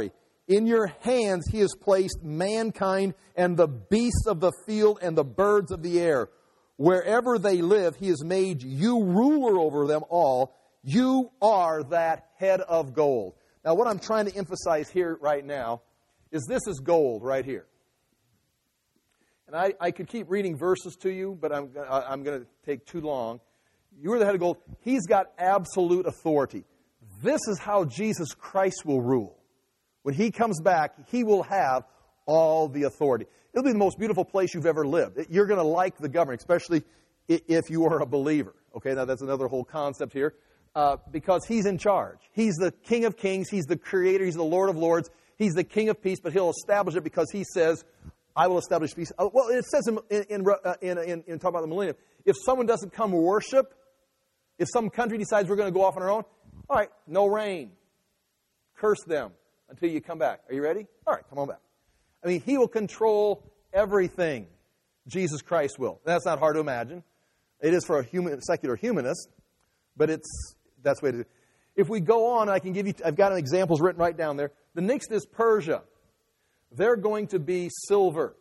In your hands he has placed mankind and the beasts of the field and the birds of the air. Wherever they live, he has made you ruler over them all. You are that head of gold. Now, what I'm trying to emphasize here right now is this is gold right here. And I could keep reading verses to you, but I'm going to take too long. You are the head of gold. He's got absolute authority. This is how Jesus Christ will rule. When he comes back, he will have all the authority. It'll be the most beautiful place you've ever lived. You're going to like the government, especially if you are a believer. Okay, now that's another whole concept here. Because he's in charge. He's the King of Kings. He's the Creator. He's the Lord of Lords. He's the King of Peace, but he'll establish it because he says, I will establish peace. Well, it says in talking about the millennium, if someone doesn't come worship, if some country decides we're going to go off on our own, all right, no rain. Curse them until you come back. Are you ready? All right, come on back. I mean, he will control everything. Jesus Christ will. That's not hard to imagine. It is for a secular humanist, but that's the way to do it. If we go on, I've got examples written right down there. The next is Persia. They're going to be silver.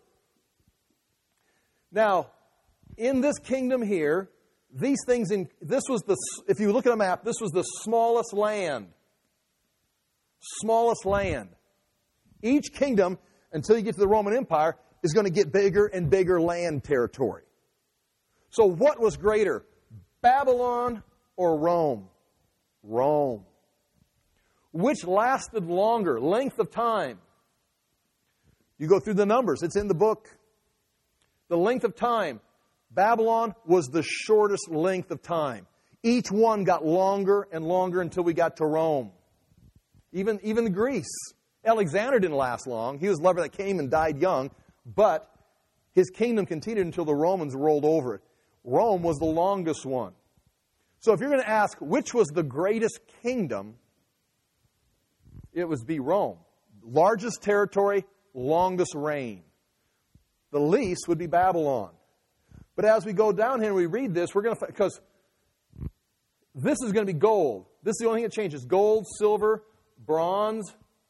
Now, in this kingdom here, these things, if you look at a map, this was the smallest land. Smallest land. Each kingdom, until you get to the Roman Empire, is going to get bigger and bigger land territory. So what was greater, Babylon or Rome? Rome. Which lasted longer, length of time? You go through the numbers, it's in the book. The length of time, Babylon was the shortest length of time. Each one got longer and longer until we got to Rome. Even Greece. Alexander didn't last long. He was the leper that came and died young, but his kingdom continued until the Romans rolled over it. Rome was the longest one. So if you're going to ask which was the greatest kingdom, it would be Rome. Largest territory, longest reign. The least would be Babylon. But as we go down here and we read this, we're going to, because this is going to be gold. This is the only thing that changes. Gold, silver, bronze,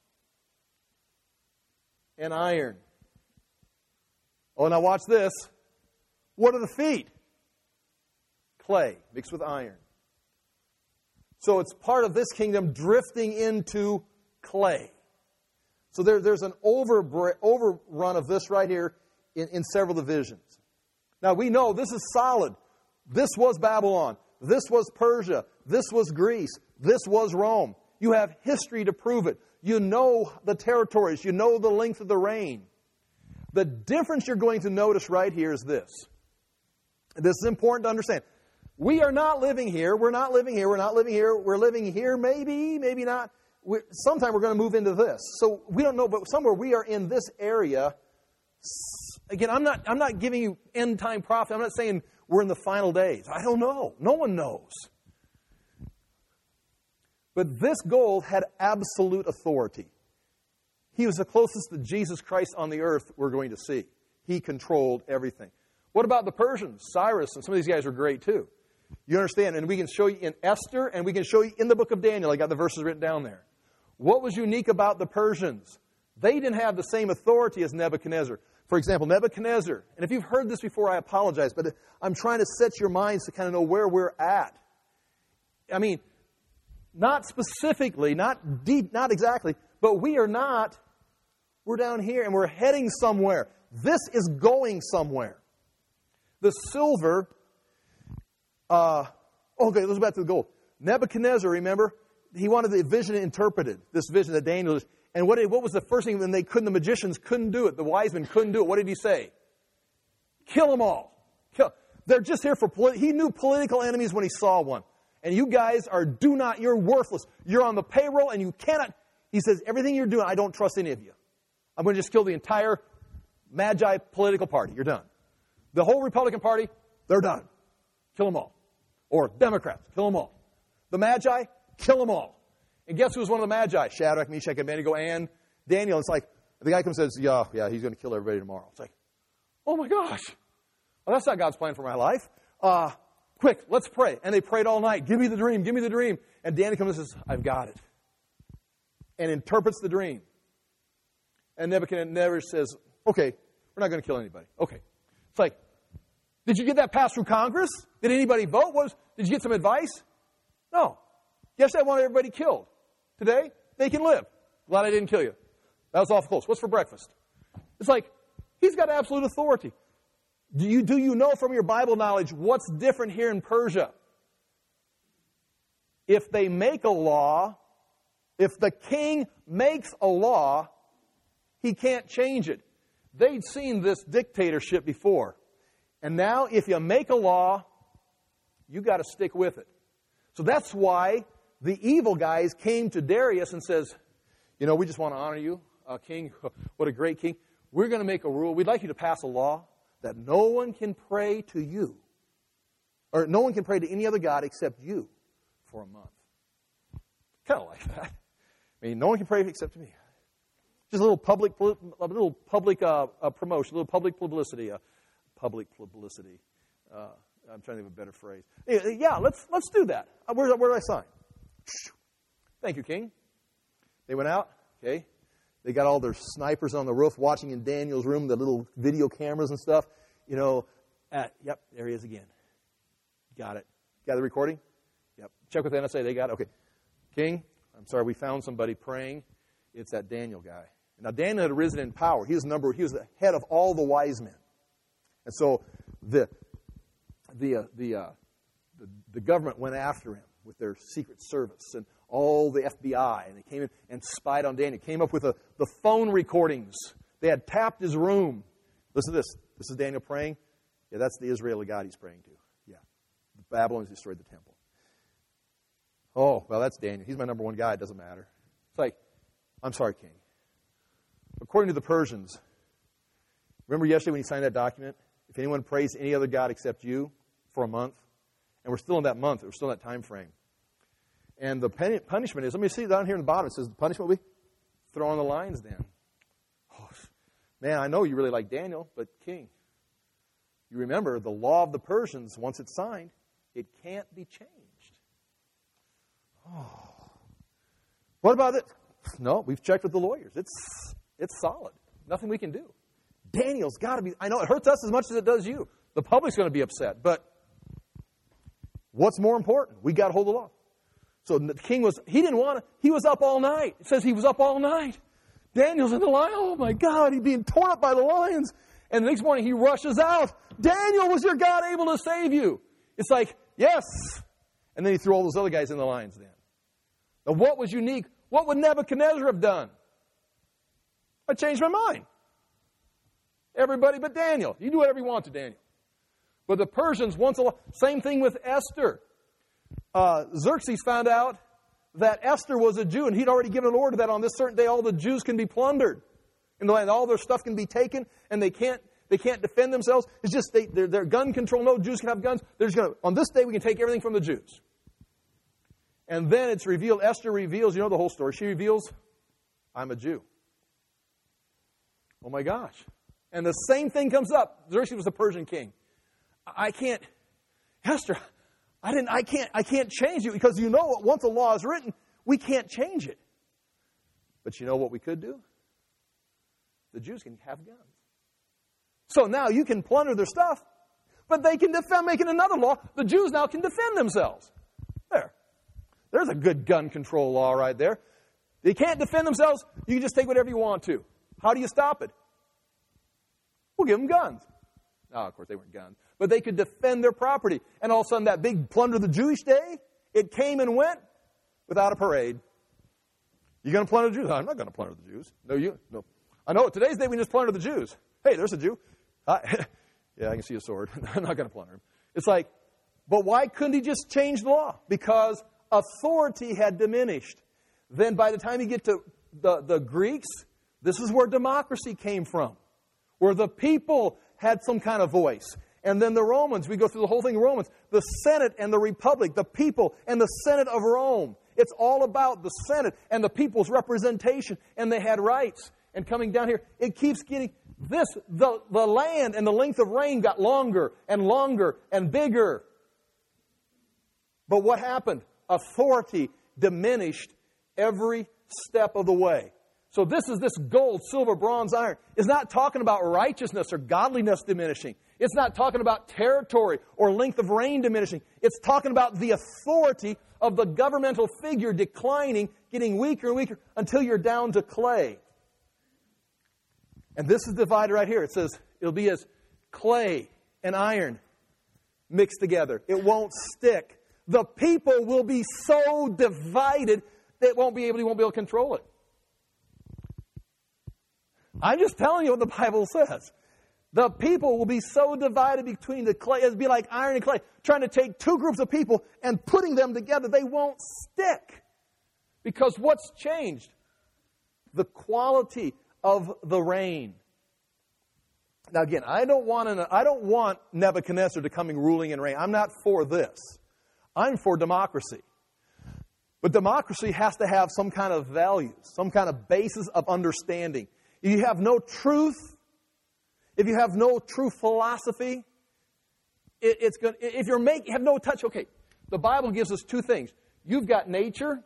and iron. Oh, now watch this. What are the feet? Clay mixed with iron. So it's part of this kingdom drifting into clay. So there's an overrun of this right here in several divisions. Now we know this is solid. This was Babylon. This was Persia. This was Greece. This was Rome. You have history to prove it. You know the territories. You know the length of the reign. The difference you're going to notice right here is this. This is important to understand. We are not living here. We're not living here. We're not living here. We're living here, maybe, maybe not. Sometime we're going to move into this. So we don't know, but somewhere we are in this area. Again, I'm not giving you end time prophecy. I'm not saying we're in the final days. I don't know. No one knows. But this gold had absolute authority. He was the closest to Jesus Christ on the earth we're going to see. He controlled everything. What about the Persians? Cyrus and some of these guys were great too. You understand? And we can show you in Esther and we can show you in the book of Daniel. I got the verses written down there. What was unique about the Persians? They didn't have the same authority as Nebuchadnezzar. For example, Nebuchadnezzar, and if you've heard this before, I apologize, but I'm trying to set your minds to kind of know where we're at. I mean, not specifically, not deep, not exactly, but we're down here and we're heading somewhere. This is going somewhere. The silver, okay, let's go back to the gold. Nebuchadnezzar, remember, he wanted the vision interpreted, this vision that Daniel is. And what was the first thing when the magicians couldn't do it, the wise men couldn't do it? What did he say? Kill them all. They're just here for he knew political enemies when he saw one. And you guys you're worthless. You're on the payroll and you cannot, he says, everything you're doing, I don't trust any of you. I'm going to just kill the entire Magi political party. You're done. The whole Republican Party, they're done. Kill them all. Or Democrats, kill them all. The Magi, kill them all. And guess who was one of the Magi? Shadrach, Meshach, and Abednego, and Daniel. It's like, the guy comes and says, yeah, he's going to kill everybody tomorrow. It's like, oh my gosh. Well, that's not God's plan for my life. Quick, let's pray. And they prayed all night. Give me the dream, give me the dream. And Daniel comes and says, I've got it. And interprets the dream. And Nebuchadnezzar says, okay, we're not going to kill anybody. Okay. It's like, did you get that passed through Congress? Did anybody vote? Did you get some advice? No. Yesterday I wanted everybody killed. Today, they can live. Glad I didn't kill you. That was awful close. What's for breakfast? It's like, he's got absolute authority. Do you know from your Bible knowledge what's different here in Persia? If they make a law, if the king makes a law, he can't change it. They'd seen this dictatorship before. And now if you make a law, you got to stick with it. So that's why the evil guys came to Darius and says, you know, we just want to honor you, king. What a great king. We're going to make a rule. We'd like you to pass a law that no one can pray to you, or no one can pray to any other god except you for a month. Kind of like that. I mean, no one can pray except to me. Just a little public promotion, a little public publicity. I'm trying to think of a better phrase. Yeah, let's do that. Where do I sign? Thank you, King. They went out. Okay. They got all their snipers on the roof watching in Daniel's room, the little video cameras and stuff. You know, yep, there he is again. Got it. Got the recording? Yep. Check with the NSA. They got it. Okay. King, I'm sorry, we found somebody praying. It's that Daniel guy. Now, Daniel had risen in power. He was the head of all the wise men. And so the government went after him with their secret service and all the FBI, and they came in and spied on Daniel. Came up with the phone recordings. They had tapped his room. Listen to this. This is Daniel praying. Yeah, that's the Israeli God he's praying to. Yeah. The Babylonians destroyed the temple. Oh, well, that's Daniel. He's my number one guy. It doesn't matter. It's like, I'm sorry, King. According to the Persians, remember yesterday when you signed that document? If anyone prays any other God except you for a month, and we're still in that month, we're still in that time frame. And the punishment is, let me see down here in the bottom, it says the punishment will be throw on the lion's den. Oh, man, I know you really like Daniel, but King, you remember the law of the Persians, once it's signed, it can't be changed. Oh. What about it? No, we've checked with the lawyers. It's solid. Nothing we can do. Daniel's got to be, I know it hurts us as much as it does you. The public's going to be upset, but what's more important? We got to hold the law. So the king he was up all night. It says he was up all night. Daniel's in the lion. Oh my God, he's being torn up by the lions. And the next morning he rushes out. Daniel, was your God able to save you? It's like, yes. And then he threw all those other guys in the lion's den. Now what was unique? What would Nebuchadnezzar have done? I changed my mind. Everybody but Daniel. You do whatever you want to Daniel. But the Persians, same thing with Esther. Xerxes found out that Esther was a Jew, and he'd already given an order that on this certain day all the Jews can be plundered in the land. All their stuff can be taken, and they can't defend themselves. It's just they're gun control. No Jews can have guns. They're just going on this day we can take everything from the Jews. And then it's revealed, Esther reveals, you know the whole story. She reveals, I'm a Jew. Oh my gosh. And the same thing comes up. Xerxes was the Persian king. Esther, I can't change you because you know once a law is written, we can't change it. But you know what we could do? The Jews can have guns. So now you can plunder their stuff, but they can defend, making another law. The Jews now can defend themselves. There's a good gun control law right there. They can't defend themselves. You can just take whatever you want to. How do you stop it? We'll give them guns. No, of course they weren't guns. But they could defend their property. And all of a sudden that big plunder of the Jewish day, it came and went without a parade. You going to plunder the Jews? I'm not going to plunder the Jews. No. I know today's day we just plunder the Jews. Hey, there's a Jew. Yeah, I can see a sword. I'm not going to plunder him. It's like, but why couldn't he just change the law? Because authority had diminished. Then by the time you get to the Greeks, this is where democracy came from, where the people had some kind of voice. And then the Romans, we go through the whole thing, Romans, the Senate and the Republic, the people and the Senate of Rome. It's all about the Senate and the people's representation, and they had rights. And coming down here, it keeps getting this, the land and the length of reign got longer and bigger. But what happened? Authority diminished every step of the way. So this is this gold, silver, bronze, iron. It's not talking about righteousness or godliness diminishing. It's not talking about territory or length of reign diminishing. It's talking about the authority of the governmental figure declining, getting weaker and weaker until you're down to clay. And this is divided right here. It says it'll be as clay and iron mixed together. It won't stick. The people will be so divided that you won't be able to control it. I'm just telling you what the Bible says. The people will be so divided between the clay, it'll be like iron and clay, trying to take two groups of people and putting them together. They won't stick. Because what's changed? The quality of the reign. Now again, I don't want Nebuchadnezzar to come ruling and reign. I'm not for this. I'm for democracy. But democracy has to have some kind of values, some kind of basis of understanding. If you have no truth, if you have no true philosophy, it's good. If you have no touch, okay, the Bible gives us two things. You've got nature,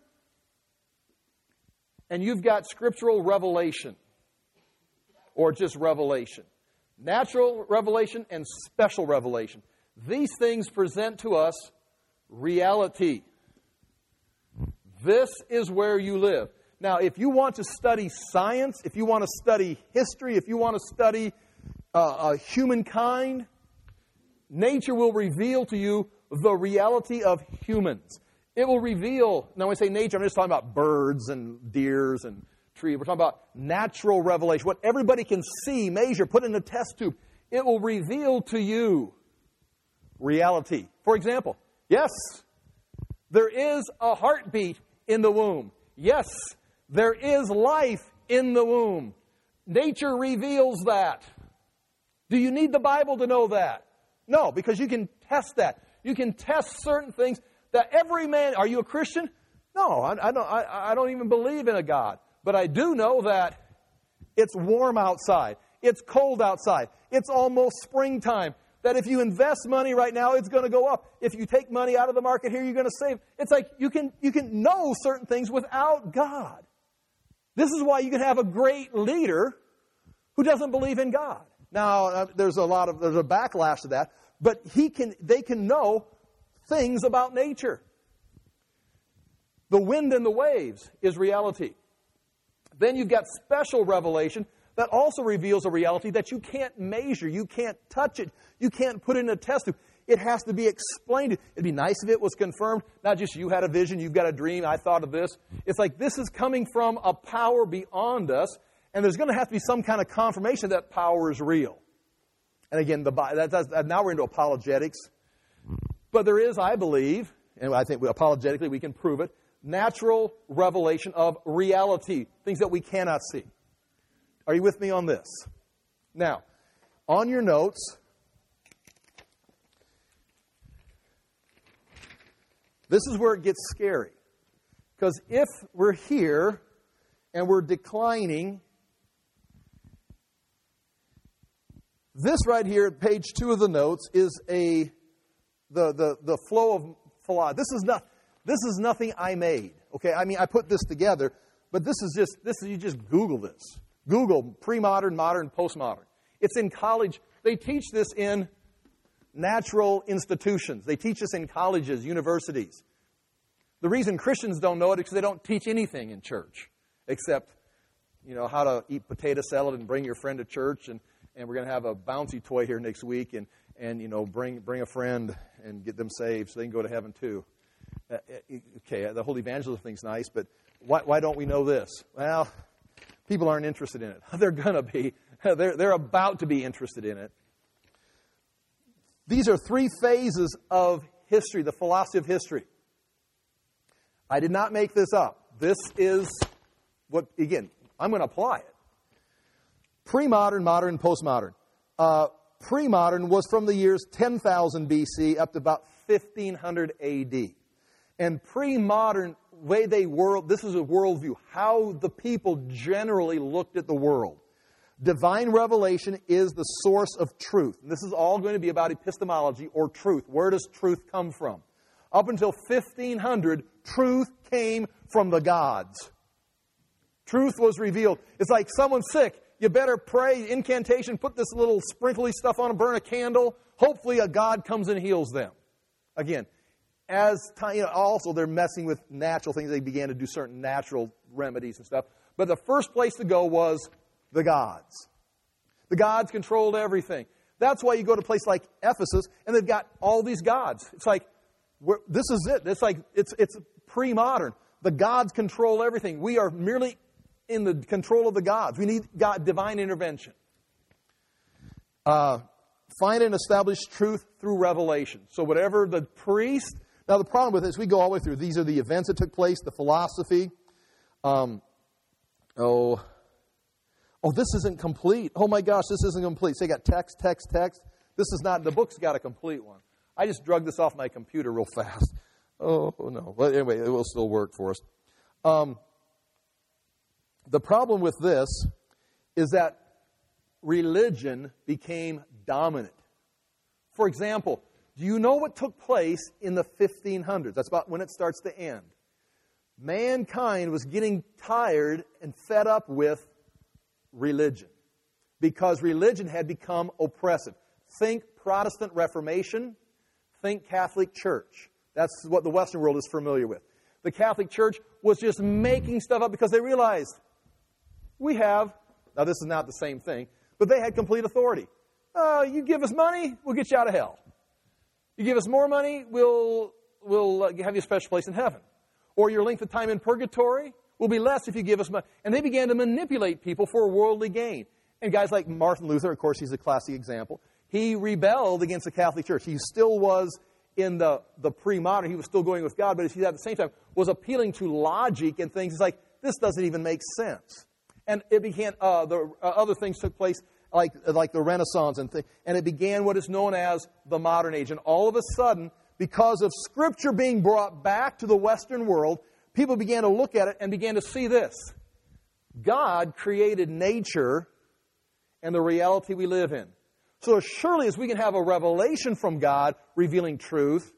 and you've got scriptural revelation, or just revelation. Natural revelation and special revelation. These things present to us reality. This is where you live. Now, if you want to study science, if you want to study history, if you want to study humankind, nature will reveal to you the reality of humans. It will reveal, now when I say nature, I'm just talking about birds and deers and trees. We're talking about natural revelation, what everybody can see, measure, put in a test tube. It will reveal to you reality. For example, yes, there is a heartbeat in the womb. Yes, there is life in the womb. Nature reveals that. Do you need the Bible to know that? No, because you can test that. You can test certain things that every man... Are you a Christian? No, I don't even believe in a God. But I do know that it's warm outside. It's cold outside. It's almost springtime. That if you invest money right now, it's going to go up. If you take money out of the market here, you're going to save. It's like you can know certain things without God. This is why you can have a great leader who doesn't believe in God. Now, there's a backlash to that, but they can know things about nature. The wind and the waves is reality. Then you've got special revelation that also reveals a reality that you can't measure, you can't touch it, you can't put it in a test tube. It has to be explained. It'd be nice if it was confirmed, not just you had a vision, you've got a dream, I thought of this. It's like this is coming from a power beyond us, and there's going to have to be some kind of confirmation that power is real. And again, now we're into apologetics. But there is, I believe, and I think apologetically we can prove it, natural revelation of reality, things that we cannot see. Are you with me on this? Now, on your notes, this is where it gets scary. Because if we're here and we're declining, this right here, page 2 of the notes, is the flow of philosophy. This is nothing I made. Okay, I mean I put this together, but you just Google this. Google pre-modern, modern, postmodern. It's in college. They teach this in natural institutions. They teach this in colleges, universities. The reason Christians don't know it is because they don't teach anything in church except, how to eat potato salad and bring your friend to church, and we're going to have a bouncy toy here next week, and bring a friend and get them saved so they can go to heaven too. Okay, the whole evangelism thing's nice, but why don't we know this? Well, people aren't interested in it. They're going to be. They're about to be interested in it. These are 3 phases of history, the philosophy of history. I did not make this up. This is what, again, I'm going to apply it. Pre-modern, modern, postmodern. Pre-modern was from the years 10,000 BC up to about 1500 AD. And pre-modern, this is a worldview, how the people generally looked at the world. Divine revelation is the source of truth. And this is all going to be about epistemology or truth. Where does truth come from? Up until 1500, truth came from the gods. Truth was revealed. It's like someone's sick. You better pray, incantation, put this little sprinkly stuff on them, burn a candle. Hopefully a God comes and heals them. Again, as time, also they're messing with natural things. They began to do certain natural remedies and stuff. But the first place to go was the gods. The gods controlled everything. That's why you go to a place like Ephesus, and they've got all these gods. It's like, this is it. It's like, it's pre-modern. The gods control everything. We are merely in the control of the gods. We need God, divine intervention. Find and establish truth through revelation. So whatever the priest... Now the problem with this, we go all the way through. These are the events that took place, the philosophy. This isn't complete. Oh my gosh, this isn't complete. So you got text. This is not, the book's got a complete one. I just drug this off my computer real fast. Oh no. But anyway, it will still work for us. The problem with this is that religion became dominant. For example, do you know what took place in the 1500s? That's about when it starts to end. Mankind was getting tired and fed up with religion because religion had become oppressive. Think Protestant Reformation, think Catholic Church. That's what the Western world is familiar with. The Catholic Church was just making stuff up because they realized now this is not the same thing, but they had complete authority. You give us money, we'll get you out of hell. You give us more money, we'll have you a special place in heaven. Or your length of time in purgatory will be less if you give us money. And they began to manipulate people for worldly gain. And guys like Martin Luther, of course, he's a classic example. He rebelled against the Catholic Church. He still was in the pre-modern. He was still going with God, but he at the same time was appealing to logic and things. It's like, this doesn't even make sense. And it began, other things took place like the Renaissance and it began what is known as the modern age. And all of a sudden, because of Scripture being brought back to the Western world, people began to look at it and began to see this. God created nature and the reality we live in. So as surely as we can have a revelation from God revealing truth,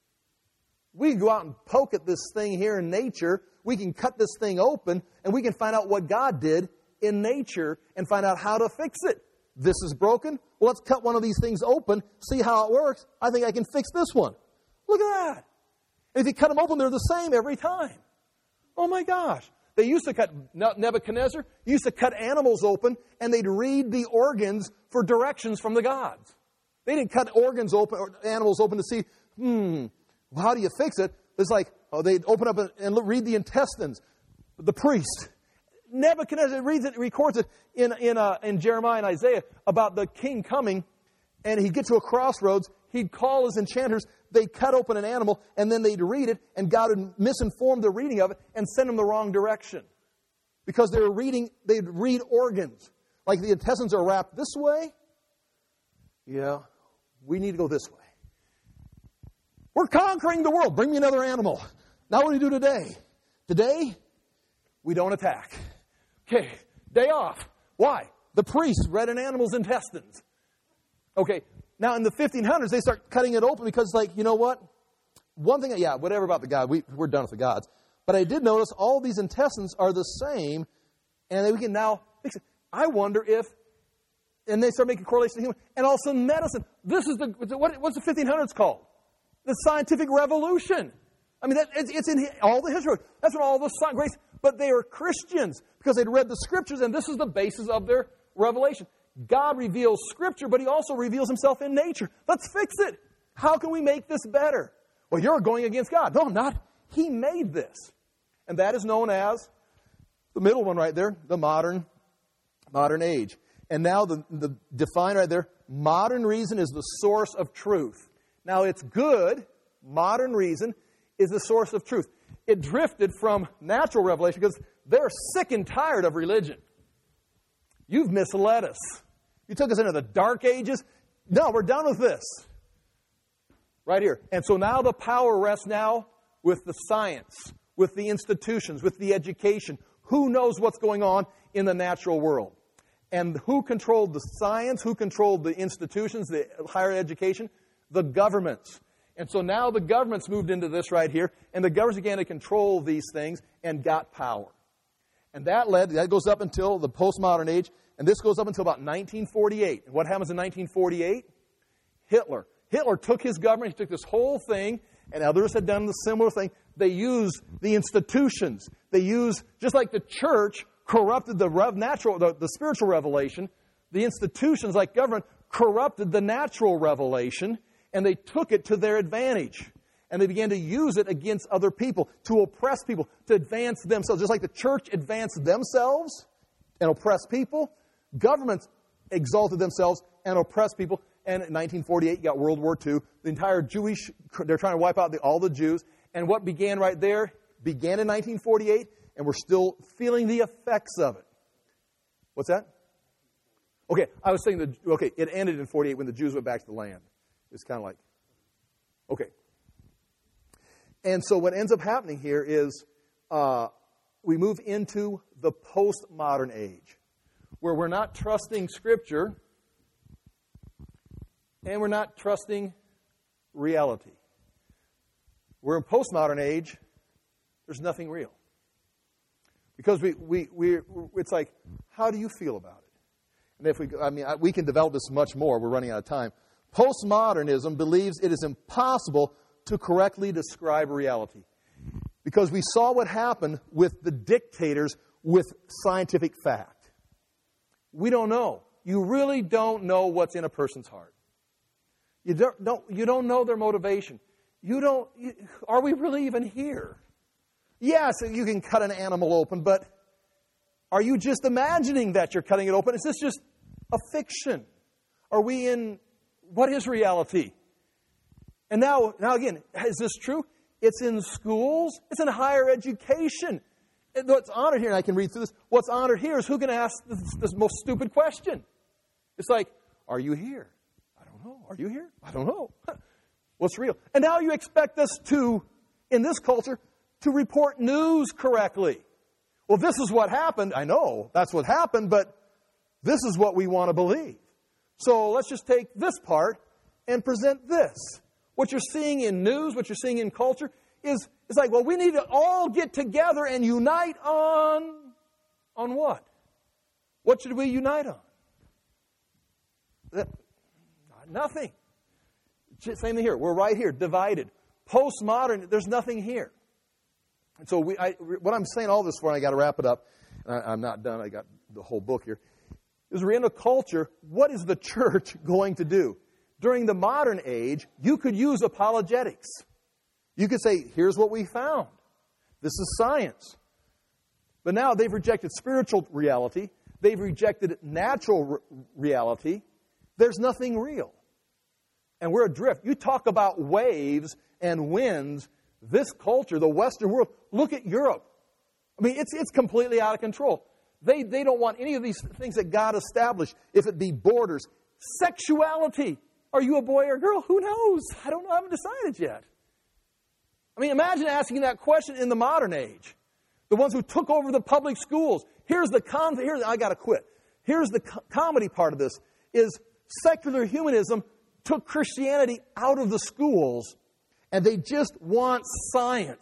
we can go out and poke at this thing here in nature. We can cut this thing open and we can find out what God did in nature and find out how to fix it. This is broken. Well, let's cut one of these things open, see how it works. I think I can fix this one. Look at that. And if you cut them open, they're the same every time. Oh my gosh. They used to cut, Nebuchadnezzar used to cut animals open and they'd read the organs for directions from the gods. They didn't cut organs open or animals open to see, how do you fix it? It's like, they'd open up and read the intestines. The priest. Nebuchadnezzar records it in Jeremiah and Isaiah about the king coming, and he'd get to a crossroads, he'd call his enchanters, they'd cut open an animal, and then they'd read it, and God would misinform the reading of it and send them the wrong direction. Because they'd read organs. Like the intestines are wrapped this way. Yeah, we need to go this way. We're conquering the world. Bring me another animal. Now what do we do today? Today, we don't attack. Okay, day off. Why? The priest read an animal's intestines. Okay, now in the 1500s, they start cutting it open because, like, you know what? One thing, whatever about the God, we're done with the gods. But I did notice all these intestines are the same, and we can now fix it. I wonder if, and they start making correlations to human, and also medicine. This is what's the 1500s called? The scientific revolution. I mean, it's in all the history. That's when all the great, but they are Christians because they'd read the Scriptures, and this is the basis of their revelation. God reveals Scripture, but He also reveals Himself in nature. Let's fix it. How can we make this better? Well, you're going against God. No, I'm not. He made this. And that is known as the middle one right there, the modern age. And now the define right there, modern reason is the source of truth. Now it's good, modern reason is the source of truth. It drifted from natural revelation because they're sick and tired of religion. You've misled us. You took us into the dark ages. No, we're done with this. Right here. And so now the power rests now with the science, with the institutions, with the education. Who knows what's going on in the natural world? And who controlled the science? Who controlled the institutions, the higher education? The governments. And so now the governments moved into this right here, and the governments began to control these things and got power. And that goes up until the postmodern age, and this goes up until about 1948. And what happens in 1948? Hitler took his government, he took this whole thing, and others had done the similar thing. They used the institutions. They used, just like the church corrupted the spiritual revelation, the institutions like government corrupted the natural revelation, and they took it to their advantage. And they began to use it against other people, to oppress people, to advance themselves. Just like the church advanced themselves and oppressed people, governments exalted themselves and oppressed people. And in 1948, you got World War II. The entire they're trying to wipe out all the Jews. And what began right there began in 1948, and we're still feeling the effects of it. What's that? Okay, I was saying it ended in 48 when the Jews went back to the land. It's kind of like, okay. And so what ends up happening here is we move into the postmodern age, where we're not trusting Scripture and we're not trusting reality. We're in postmodern age, there's nothing real. Because it's like, how do you feel about it? And we can develop this much more. We're running out of time. Postmodernism believes it is impossible to correctly describe reality. Because we saw what happened with the dictators with scientific fact. We don't know. You really don't know what's in a person's heart. You don't know their motivation. Are we really even here? Yes, you can cut an animal open, but are you just imagining that you're cutting it open? Is this just a fiction? What is reality? And now again, is this true? It's in schools. It's in higher education. And what's honored here, and I can read through this, what's honored here is who can ask this most stupid question. It's like, are you here? I don't know. Are you here? I don't know. What's real? And now you expect us to, in this culture, to report news correctly. Well, this is what happened. I know that's what happened, but this is what we want to believe. So let's just take this part and present this. What you're seeing in news, what you're seeing in culture, is like, well, we need to all get together and unite on what? What should we unite on? Nothing. Same thing here. We're right here, divided. Postmodern, there's nothing here. And so what I'm saying all this for, and I got to wrap it up, and I'm not done, I got the whole book here, is we're in a culture, what is the church going to do? During the modern age, you could use apologetics. You could say, here's what we found. This is science. But now they've rejected spiritual reality. They've rejected natural reality. There's nothing real. And we're adrift. You talk about waves and winds. This culture, the Western world, look at Europe. I mean, it's completely out of control. They don't want any of these things that God established, if it be borders. Sexuality. Are you a boy or a girl? Who knows? I don't know. I haven't decided yet. I mean, imagine asking that question in the modern age. The ones who took over the public schools. I got to quit. Here's the comedy part of this, is secular humanism took Christianity out of the schools, and they just want science.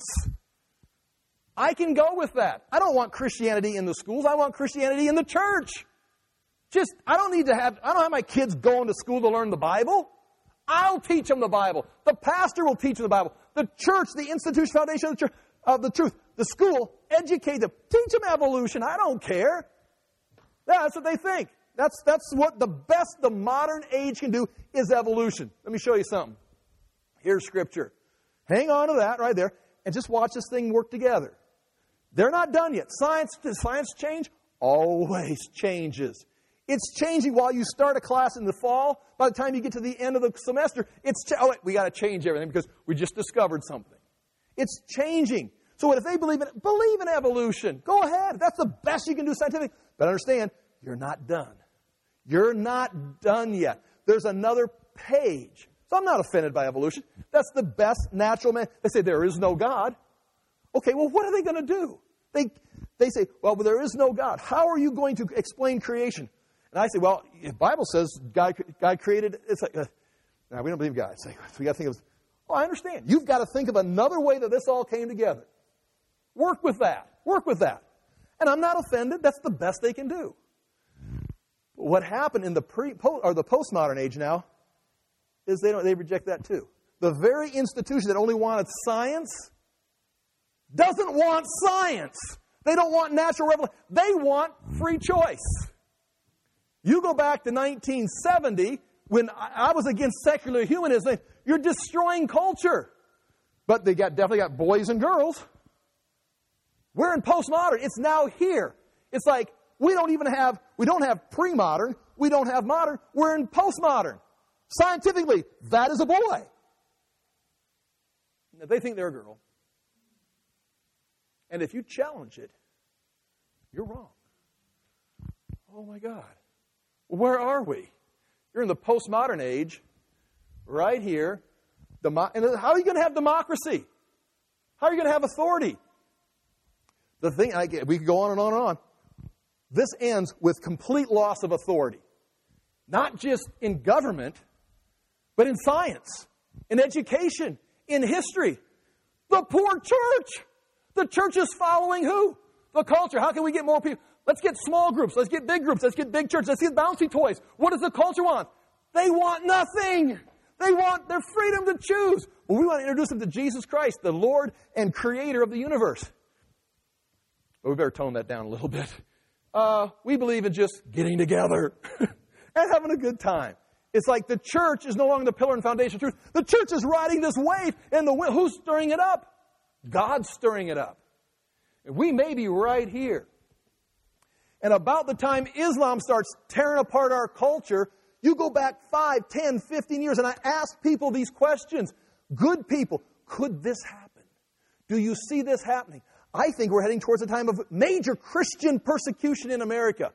I can go with that. I don't want Christianity in the schools. I want Christianity in the church. I don't have my kids going to school to learn the Bible. I'll teach them the Bible. The pastor will teach them the Bible. The church, the institution, foundation of the church, of the truth. The school, educate them. Teach them evolution. I don't care. Yeah, that's what they think. That's what the best the modern age can do is evolution. Let me show you something. Here's Scripture. Hang on to that right there and just watch this thing work together. They're not done yet. Does science change? Always changes. It's changing while you start a class in the fall. By the time you get to the end of the semester, we got to change everything because we just discovered something. It's changing. So if they believe in evolution, go ahead. That's the best you can do scientifically. But understand, you're not done. You're not done yet. There's another page. So I'm not offended by evolution. That's the best natural man. They say there is no God. Okay, well, what are they going to do? They say, well, there is no God. How are you going to explain creation? And I say, well, the Bible says God created. It's like, now we don't believe God. It's like, so we got to think of. Oh, I understand. You've got to think of another way that this all came together. Work with that. Work with that. And I'm not offended. That's the best they can do. What happened in the postmodern age now is they reject that too. The very institution that only wanted science doesn't want science. They don't want natural revelation. They want free choice. You go back to 1970 when I was against secular humanism. You're destroying culture. But they definitely got boys and girls. We're in postmodern. It's now here. It's like we don't have pre-modern, we don't have modern, we're in postmodern. Scientifically, that is a boy. Now, they think they're a girl. And if you challenge it, you're wrong. Oh my God. Where are we? You're in the postmodern age, right here. And how are you going to have democracy? How are you going to have authority? The thing, we could go on and on and on. This ends with complete loss of authority. Not just in government, but in science, in education, in history. The poor church. The church is following who? The culture. How can we get more people? Let's get small groups. Let's get big groups. Let's get big churches. Let's get bouncy toys. What does the culture want? They want nothing. They want their freedom to choose. Well, we want to introduce them to Jesus Christ, the Lord and Creator of the universe. But we better tone that down a little bit. We believe in just getting together and having a good time. It's like the church is no longer the pillar and foundation of truth. The church is riding this wave, and who's stirring it up? God's stirring it up. And we may be right here. And about the time Islam starts tearing apart our culture, you go back 5, 10, 15 years, and I ask people these questions. Good people, could this happen? Do you see this happening? I think we're heading towards a time of major Christian persecution in America.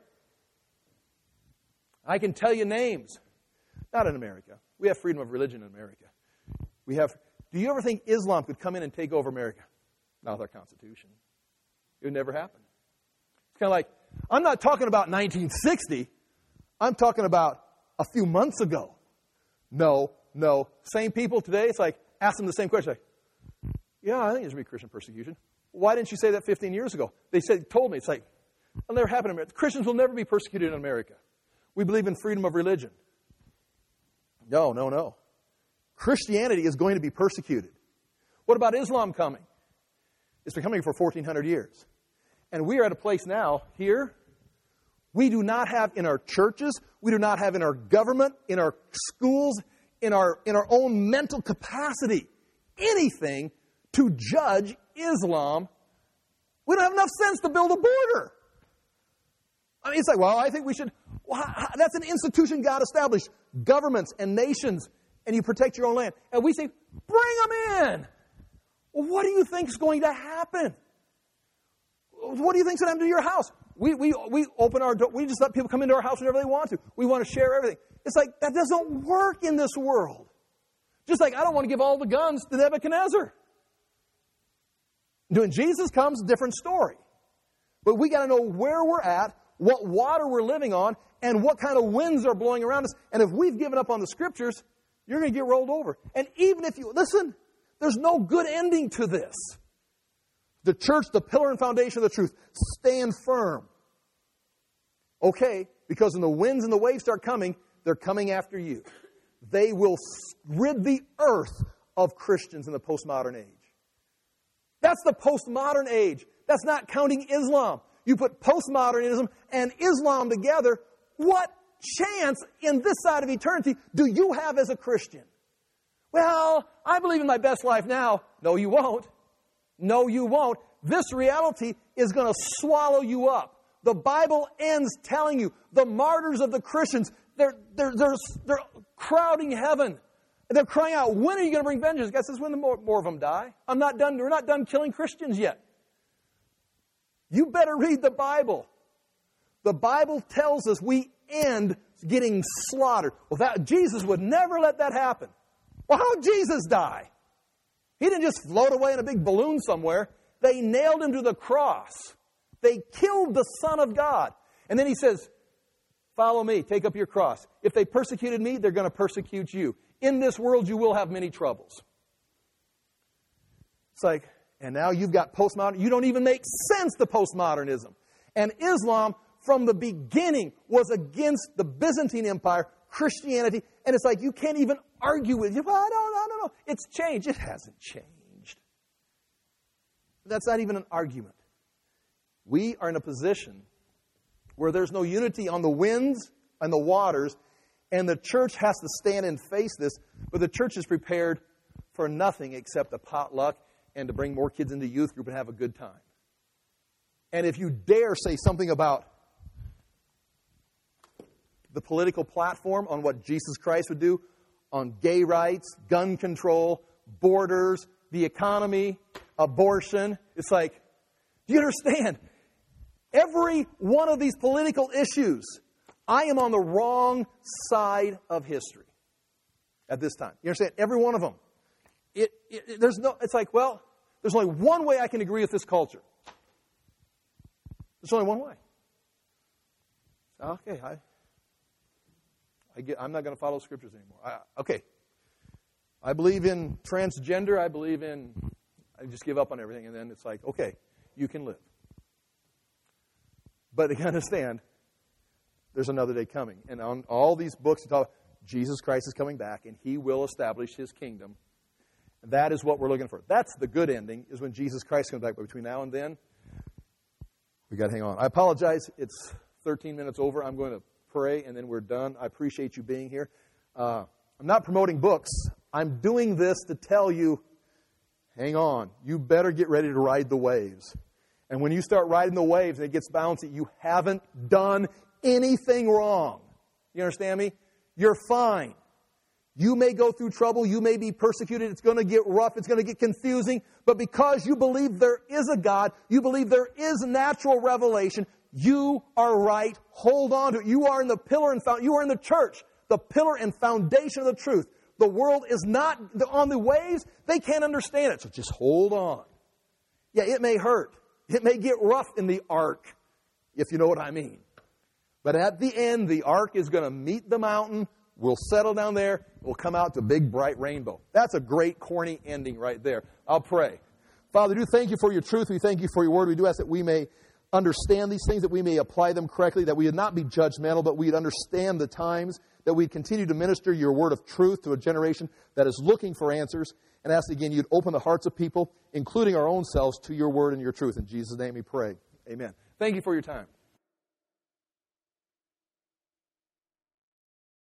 I can tell you names. Not in America. We have freedom of religion in America. Do you ever think Islam could come in and take over America? Not with our Constitution. It would never happen. It's kind of like, I'm not talking about 1960. I'm talking about a few months ago. No. Same people today, it's like, ask them the same question. Like, yeah, I think there's going to be Christian persecution. Why didn't you say that 15 years ago? They told me. It's like, it'll never happen in America. Christians will never be persecuted in America. We believe in freedom of religion. No. Christianity is going to be persecuted. What about Islam coming? It's been coming for 1,400 years. And we are at a place now, here, we do not have in our churches, we do not have in our government, in our schools, in our own mental capacity, anything to judge Islam. We don't have enough sense to build a border. I mean, it's like, well, I think we should. Well, that's an institution God established. Governments and nations, and you protect your own land. And we say, bring them in. Well, what do you think is going to happen? What do you think is going to happen to your house? We open our door. We just let people come into our house whenever they want to. We want to share everything. It's like, that doesn't work in this world. Just like I don't want to give all the guns to Nebuchadnezzar. When Jesus comes, different story. But we got to know where we're at, what water we're living on, and what kind of winds are blowing around us. And if we've given up on the Scriptures, you're going to get rolled over. And even if you, listen, there's no good ending to this. The church, the pillar and foundation of the truth, stand firm. Okay, because when the winds and the waves start coming, they're coming after you. They will rid the earth of Christians in the postmodern age. That's the postmodern age. That's not counting Islam. You put postmodernism and Islam together, what chance in this side of eternity do you have as a Christian? Well, I believe in my best life now. No, you won't. No, you won't. This reality is going to swallow you up. The Bible ends telling you the martyrs of the Christians, they're crowding heaven. They're crying out, when are you going to bring vengeance? God says, when the more of them die. We're not done killing Christians yet. You better read the Bible. The Bible tells us we end getting slaughtered. Well, Jesus would never let that happen. Well, how did Jesus die? He didn't just float away in a big balloon somewhere. They nailed him to the cross. They killed the Son of God. And then he says, follow me, take up your cross. If they persecuted me, they're going to persecute you. In this world, you will have many troubles. It's like, and now you've got postmodern. You don't even make sense to postmodernism. And Islam, from the beginning, was against the Byzantine Empire, Christianity, and it's like you can't even argue with you. Well, I don't know. It's changed. It hasn't changed. That's not even an argument. We are in a position where there's no unity on the winds and the waters, and the church has to stand and face this, but the church is prepared for nothing except a potluck and to bring more kids into youth group and have a good time. And if you dare say something about the political platform on what Jesus Christ would do, on gay rights, gun control, borders, the economy, abortion, it's like, do you understand? Every one of these political issues, I am on the wrong side of history at this time. You understand? Every one of them. It's like, well, there's only one way I can agree with this culture. There's only one way. Okay, I'm not going to follow scriptures anymore. I believe in transgender. I just give up on everything. And then it's like, okay, you can live. But you understand, there's another day coming. And on all these books, you talk about Jesus Christ is coming back, and He will establish His kingdom. And that is what we're looking for. That's the good ending, is when Jesus Christ comes back. But between now and then, we got to hang on. I apologize. It's 13 minutes over. I'm going to pray, and then we're done. I appreciate you being here. I'm not promoting books. I'm doing this to tell you, hang on. You better get ready to ride the waves. And when you start riding the waves and it gets bouncy, you haven't done anything wrong. You understand me? You're fine. You may go through trouble. You may be persecuted. It's going to get rough. It's going to get confusing. But because you believe there is a God, you believe there is natural revelation, you are right. Hold on to it. You are in the pillar and you are in the church, the pillar and foundation of the truth. The world is not on the waves. They can't understand it. So just hold on. Yeah, it may hurt. It may get rough in the ark, if you know what I mean. But at the end, the ark is going to meet the mountain. We'll settle down there. We'll come out to a big, bright rainbow. That's a great, corny ending right there. I'll pray. Father, do thank you for your truth. We thank you for your word. We do ask that we may understand these things, that we may apply them correctly, that we would not be judgmental, but we'd understand the times, that we'd continue to minister your word of truth to a generation that is looking for answers. And ask again, you'd open the hearts of people, including our own selves, to your word and your truth. In Jesus' name we pray. Amen. Thank you for your time.